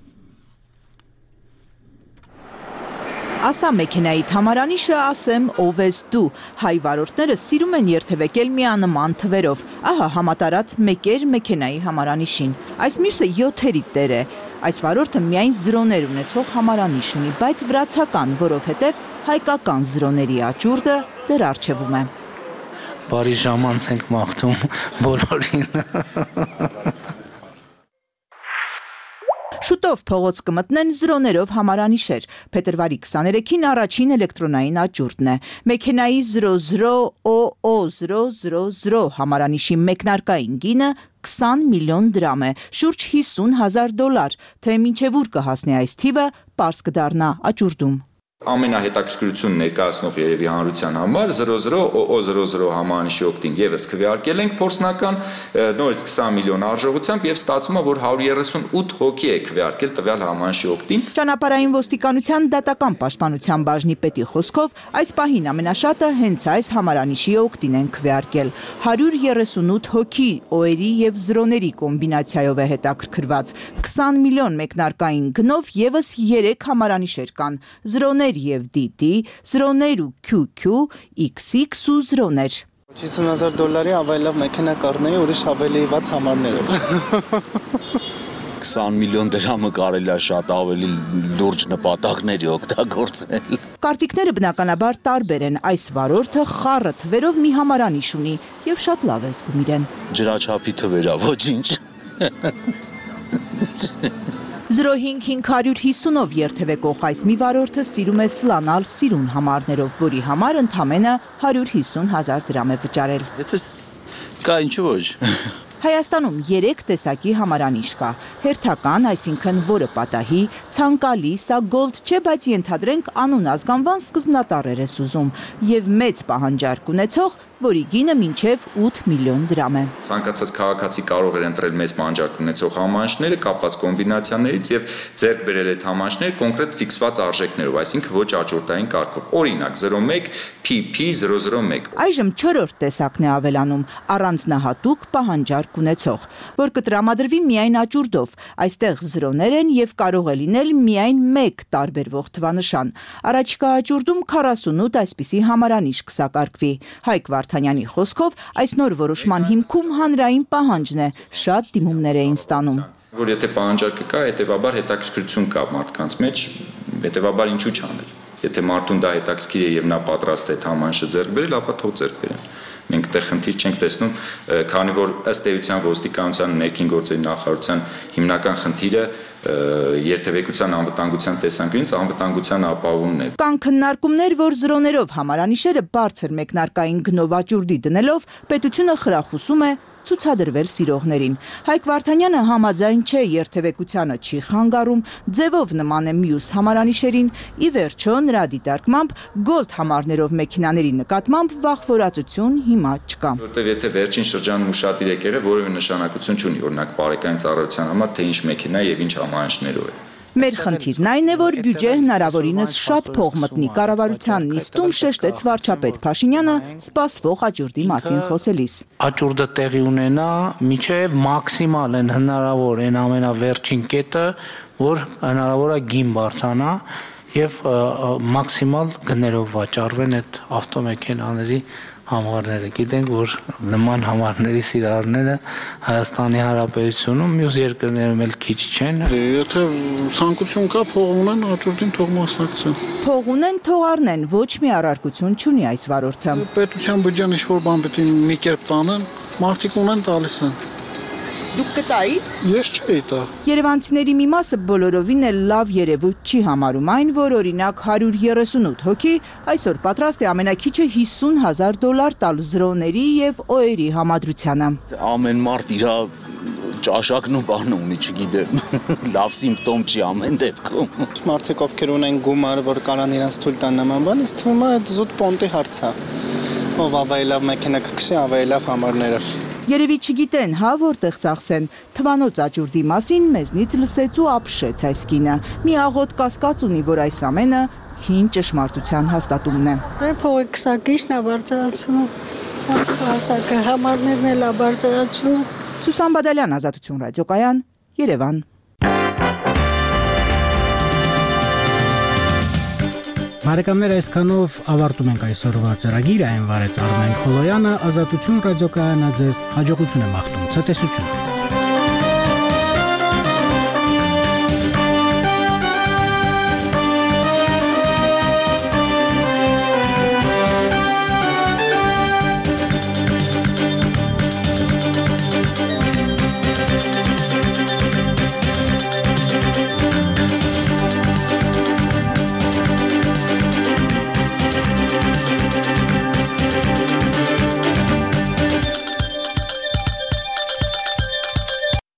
Ասա մեքենայի թամարանիշը, ասեմ ով ես դու։ Հայ վարորդները սիրում են երթևեկել միանման թվերով։ Ահա համատարած մեկեր մեքենայի համարանիշին։ Այս մյուսը յոթերի տեր է։ Այս վարորդը միայն զրոներ ունեցող համարանիշ ունի, բայց վրացական, որովհետև հայկական զրոների աճուրդը դեռ առջևում է։ Բարի ժամանց ենք մաղթում բոլորին։ Շուտով փողոց կմտնեն զրոներով համարանիշեր։ Փետրվարի քսաներեքին առաջին էլեկտրոնային աճուրդն է։ Մեքենայի զրո զրո օ օ զրո զրո զրո համարանիշի մեկնարկային գինը քսան միլիոն դրամ է, շուրջ հիսուն հազար դոլար, թե մինչև ուր կհասնի այս թիվը, պարզ կդառնա աճուրդում։ Ամենահետաքրքրությունը ներկայացնող երևի հանրության համար զրո զրո օ օ զրո զրո համարանիշի օգտին եւս քվեարկել ենք փորձնական նորից քսան միլիոն արժողությամբ եւ ստացվում է որ հարյուր երեսունութ հոգի է քվեարկել տվյալ համարանիշի օգտին։ Ճանապարհային ոստիկանության դատական պաշտպանության բաժնի պետի խոսքով այս պահին ամենաշատը հենց այս համարանիշի օգտին են քվեարկել։ հարյուր երեսունութ հոգի օերի եւ զրոների կոմբինացիայով է հետաքրքրված։ քսան միլիոն մեկնարկային գնով եւս երեք համարանիշեր կան։ Զրոներ եւ դի դի, զրոներ ու քյու քյու, իքս իքս ու զրոներ։ հիսուն հազար դոլարի ավելավ մեքենա կառնեի ուրիշ ավելի վատ համարներով։ քսան միլիոն դրամը կարելի է շատ ավելի լուրջ նպատակների օգտագործել։ Կարծիքները բնականաբար տարբեր են։ Այս վարորդը խառը թվերով մի համարանիշ ունի եւ շատ լավ է զգում իրեն։ Ջրաչափի թվերա, ոչինչ։ զրո հինգ հինգ հարյուր հիսունով երթևեկող այս մի վարորդը սիրում է սլանալ սիրուն համարներով, որի համար ընդամենը հարյուր հիսուն հազար դրամ է վճարել։ Եթե կա ինչու ոչ։ Հայաստանում երեք տեսակի համարանիշ կա։ Հերթական, այսինքն որը պատահի, ցանկալի, սա գոլդ չէ, բայց ենթադրենք անուն ազգանվան սկզբնատառեր է սուզում եւ մեծ պահանջարկ ունեցող, որի գինը մինչև ութ միլիոն դրամ է։ Ցանկացած քաղաքացի կարող էր ընտրել մեծ պահանջարկ ունեցող համարանիշները կապված կոմբինացիաներից եւ ձեռք բերել այդ համարանիշները կոնկրետ ֆիքսված արժեքներով, այսինքն ոչ աճուրդային կարգով։ Օրինակ զրո մեկ P P զրո զրո մեկ։ Այժմ չորրորդ տեսակն է ավելանում, առանձնահատուկ պահանջարկ ունեցող, որ կտրամադրվի միայն աճուրդով։ Այստեղ զրոներ են եւ կարող է լինել միայն մեկ տարբերվող թվանշան։ Առաջիկա աճուրդում քառասունութ այսպիսի համարանիշ կսակարկվի։ Հայկ Վարդանյանի խոսքով այս նոր որոշման հիմքում հանրային պահանջն է, շատ դիմումներ էին ստանում։ Որ եթե պահանջարկը կա, հետեւաբար հետաքրքրություն կա մարդկանց մեջ, հետեւաբար ինչու չանել։ Եթե մարդուն դա հետաքրքիր է եւ նա պատրաստ է համանշը ձեռք բերել, ապա թող ձեռք բերեն։ Մենք այդտեղ խնդիր չենք տեսնում, քանի որ ըստ էության ոստիկանության ներքին գործերի նախարարության հիմնական խնդիրը երթևեկության անվտանգության տեսանկյունից անվտանգության ապահովումն է։ Կան քննարկումներ, որ զրոներով համարանիշերը բարձր մեկնարկային գնով աճուրդի դնելով պետությունը խրախուսում է ցուցադրվել սիրողներին։ Հայկ Վարդանյանը համաձայն չէ, երթևեկությանը չի խանգարում, ձևով նման է մյուս համարանիշերին, ի վերջո նրա դիտարկմամբ գոլդ համարներով մեքենաների նկատմամբ վախվորածություն հիմա չկա։ Որտեւ եթե վերջին շրջանում ուշադիր եք եղել, որևէ նշանակություն չունի, օրինակ բարեկային ծառայության համար թե ինչ մեքենա եւ ինչ համարանիշներով է։ Մեր խնդիրն այն է, որ բյուջե հնարավորինս շատ փող մտնի։ Կառավարության նիստում շեշտեց վարչապետ Փաշինյանը սպասվող աճուրդի մասին խոսելիս։ Աճուրդը տեղի ունենա, միջև մաքսիմալ են հնարավոր այն ամենավերջին կետը, որ հնարավոր է գին բարձանա եւ մաքսիմալ գներով վաճառվեն այդ ավտոմեքենաների համարները։ Գիտենք, որ նման համարների սիրահարները Հայաստանի Հանրապետությունում մյուս երկրներում էլ քիչ չեն։ Եթե ցանկություն կա, փող ունեն, աճուրդին թող մասնակցեն։ Փող ունեն, թող առնեն, ոչ մի առարկություն չունի այս վարորդը։ Պետության բյուջեն ինչ-որ բան պետք է մի կերպ տանեն, մարդիկ ունեն տալիս են։ Դուք կտայի։ Ես չէի տա։ Երևանցիների մի մասը բոլորովին էլ լավ երևույթ չի համարում այն, որ օրինակ հարյուր երեսունութ հոգի այսօր պատրաստ է ամենակիչը հիսուն հազար դոլար տալ զրոների եւ օերի համադրությանը։ Ամեն մարդ իր ճաշակն ու բանը ունի, չգիտեմ, լավ սիմպտոմ չի ամեն դեպքում։ Մարդիկ ովքեր ունեն գումար, որ կարան իրենց թույլ տան նման բան, ինձ թվում է զուտ պոնտի հարց է։ Ով ավայլավ մեքենա կքշի, ավայլավ համարներով։ Երևի չգիտեն, հա, որտեղ ծախսեն։ Թվանոց աճուրդի մասին մեզնից լսեց ու ապշեց այս կինը։ Մի աղոտ կասկած ունի, որ այս ամենը հին ճշմարտության հաստատումն է։ Ձեր փողի քսակիչն է բարձրացնում։ Հասակը համարներն էլ է բարձրացնում։ Սուսան Բադալյան, Ազատություն ռադիոկայան, Երևան։ Բարեկամներ, այսքանով ավարտում ենք այսօրվա ծրագիրը, այն վարեց Արմեն Խոլոյանը, Ազատություն ռադիոկայանը ձեզ հաջողություն է մաղթում, ցտեսություն։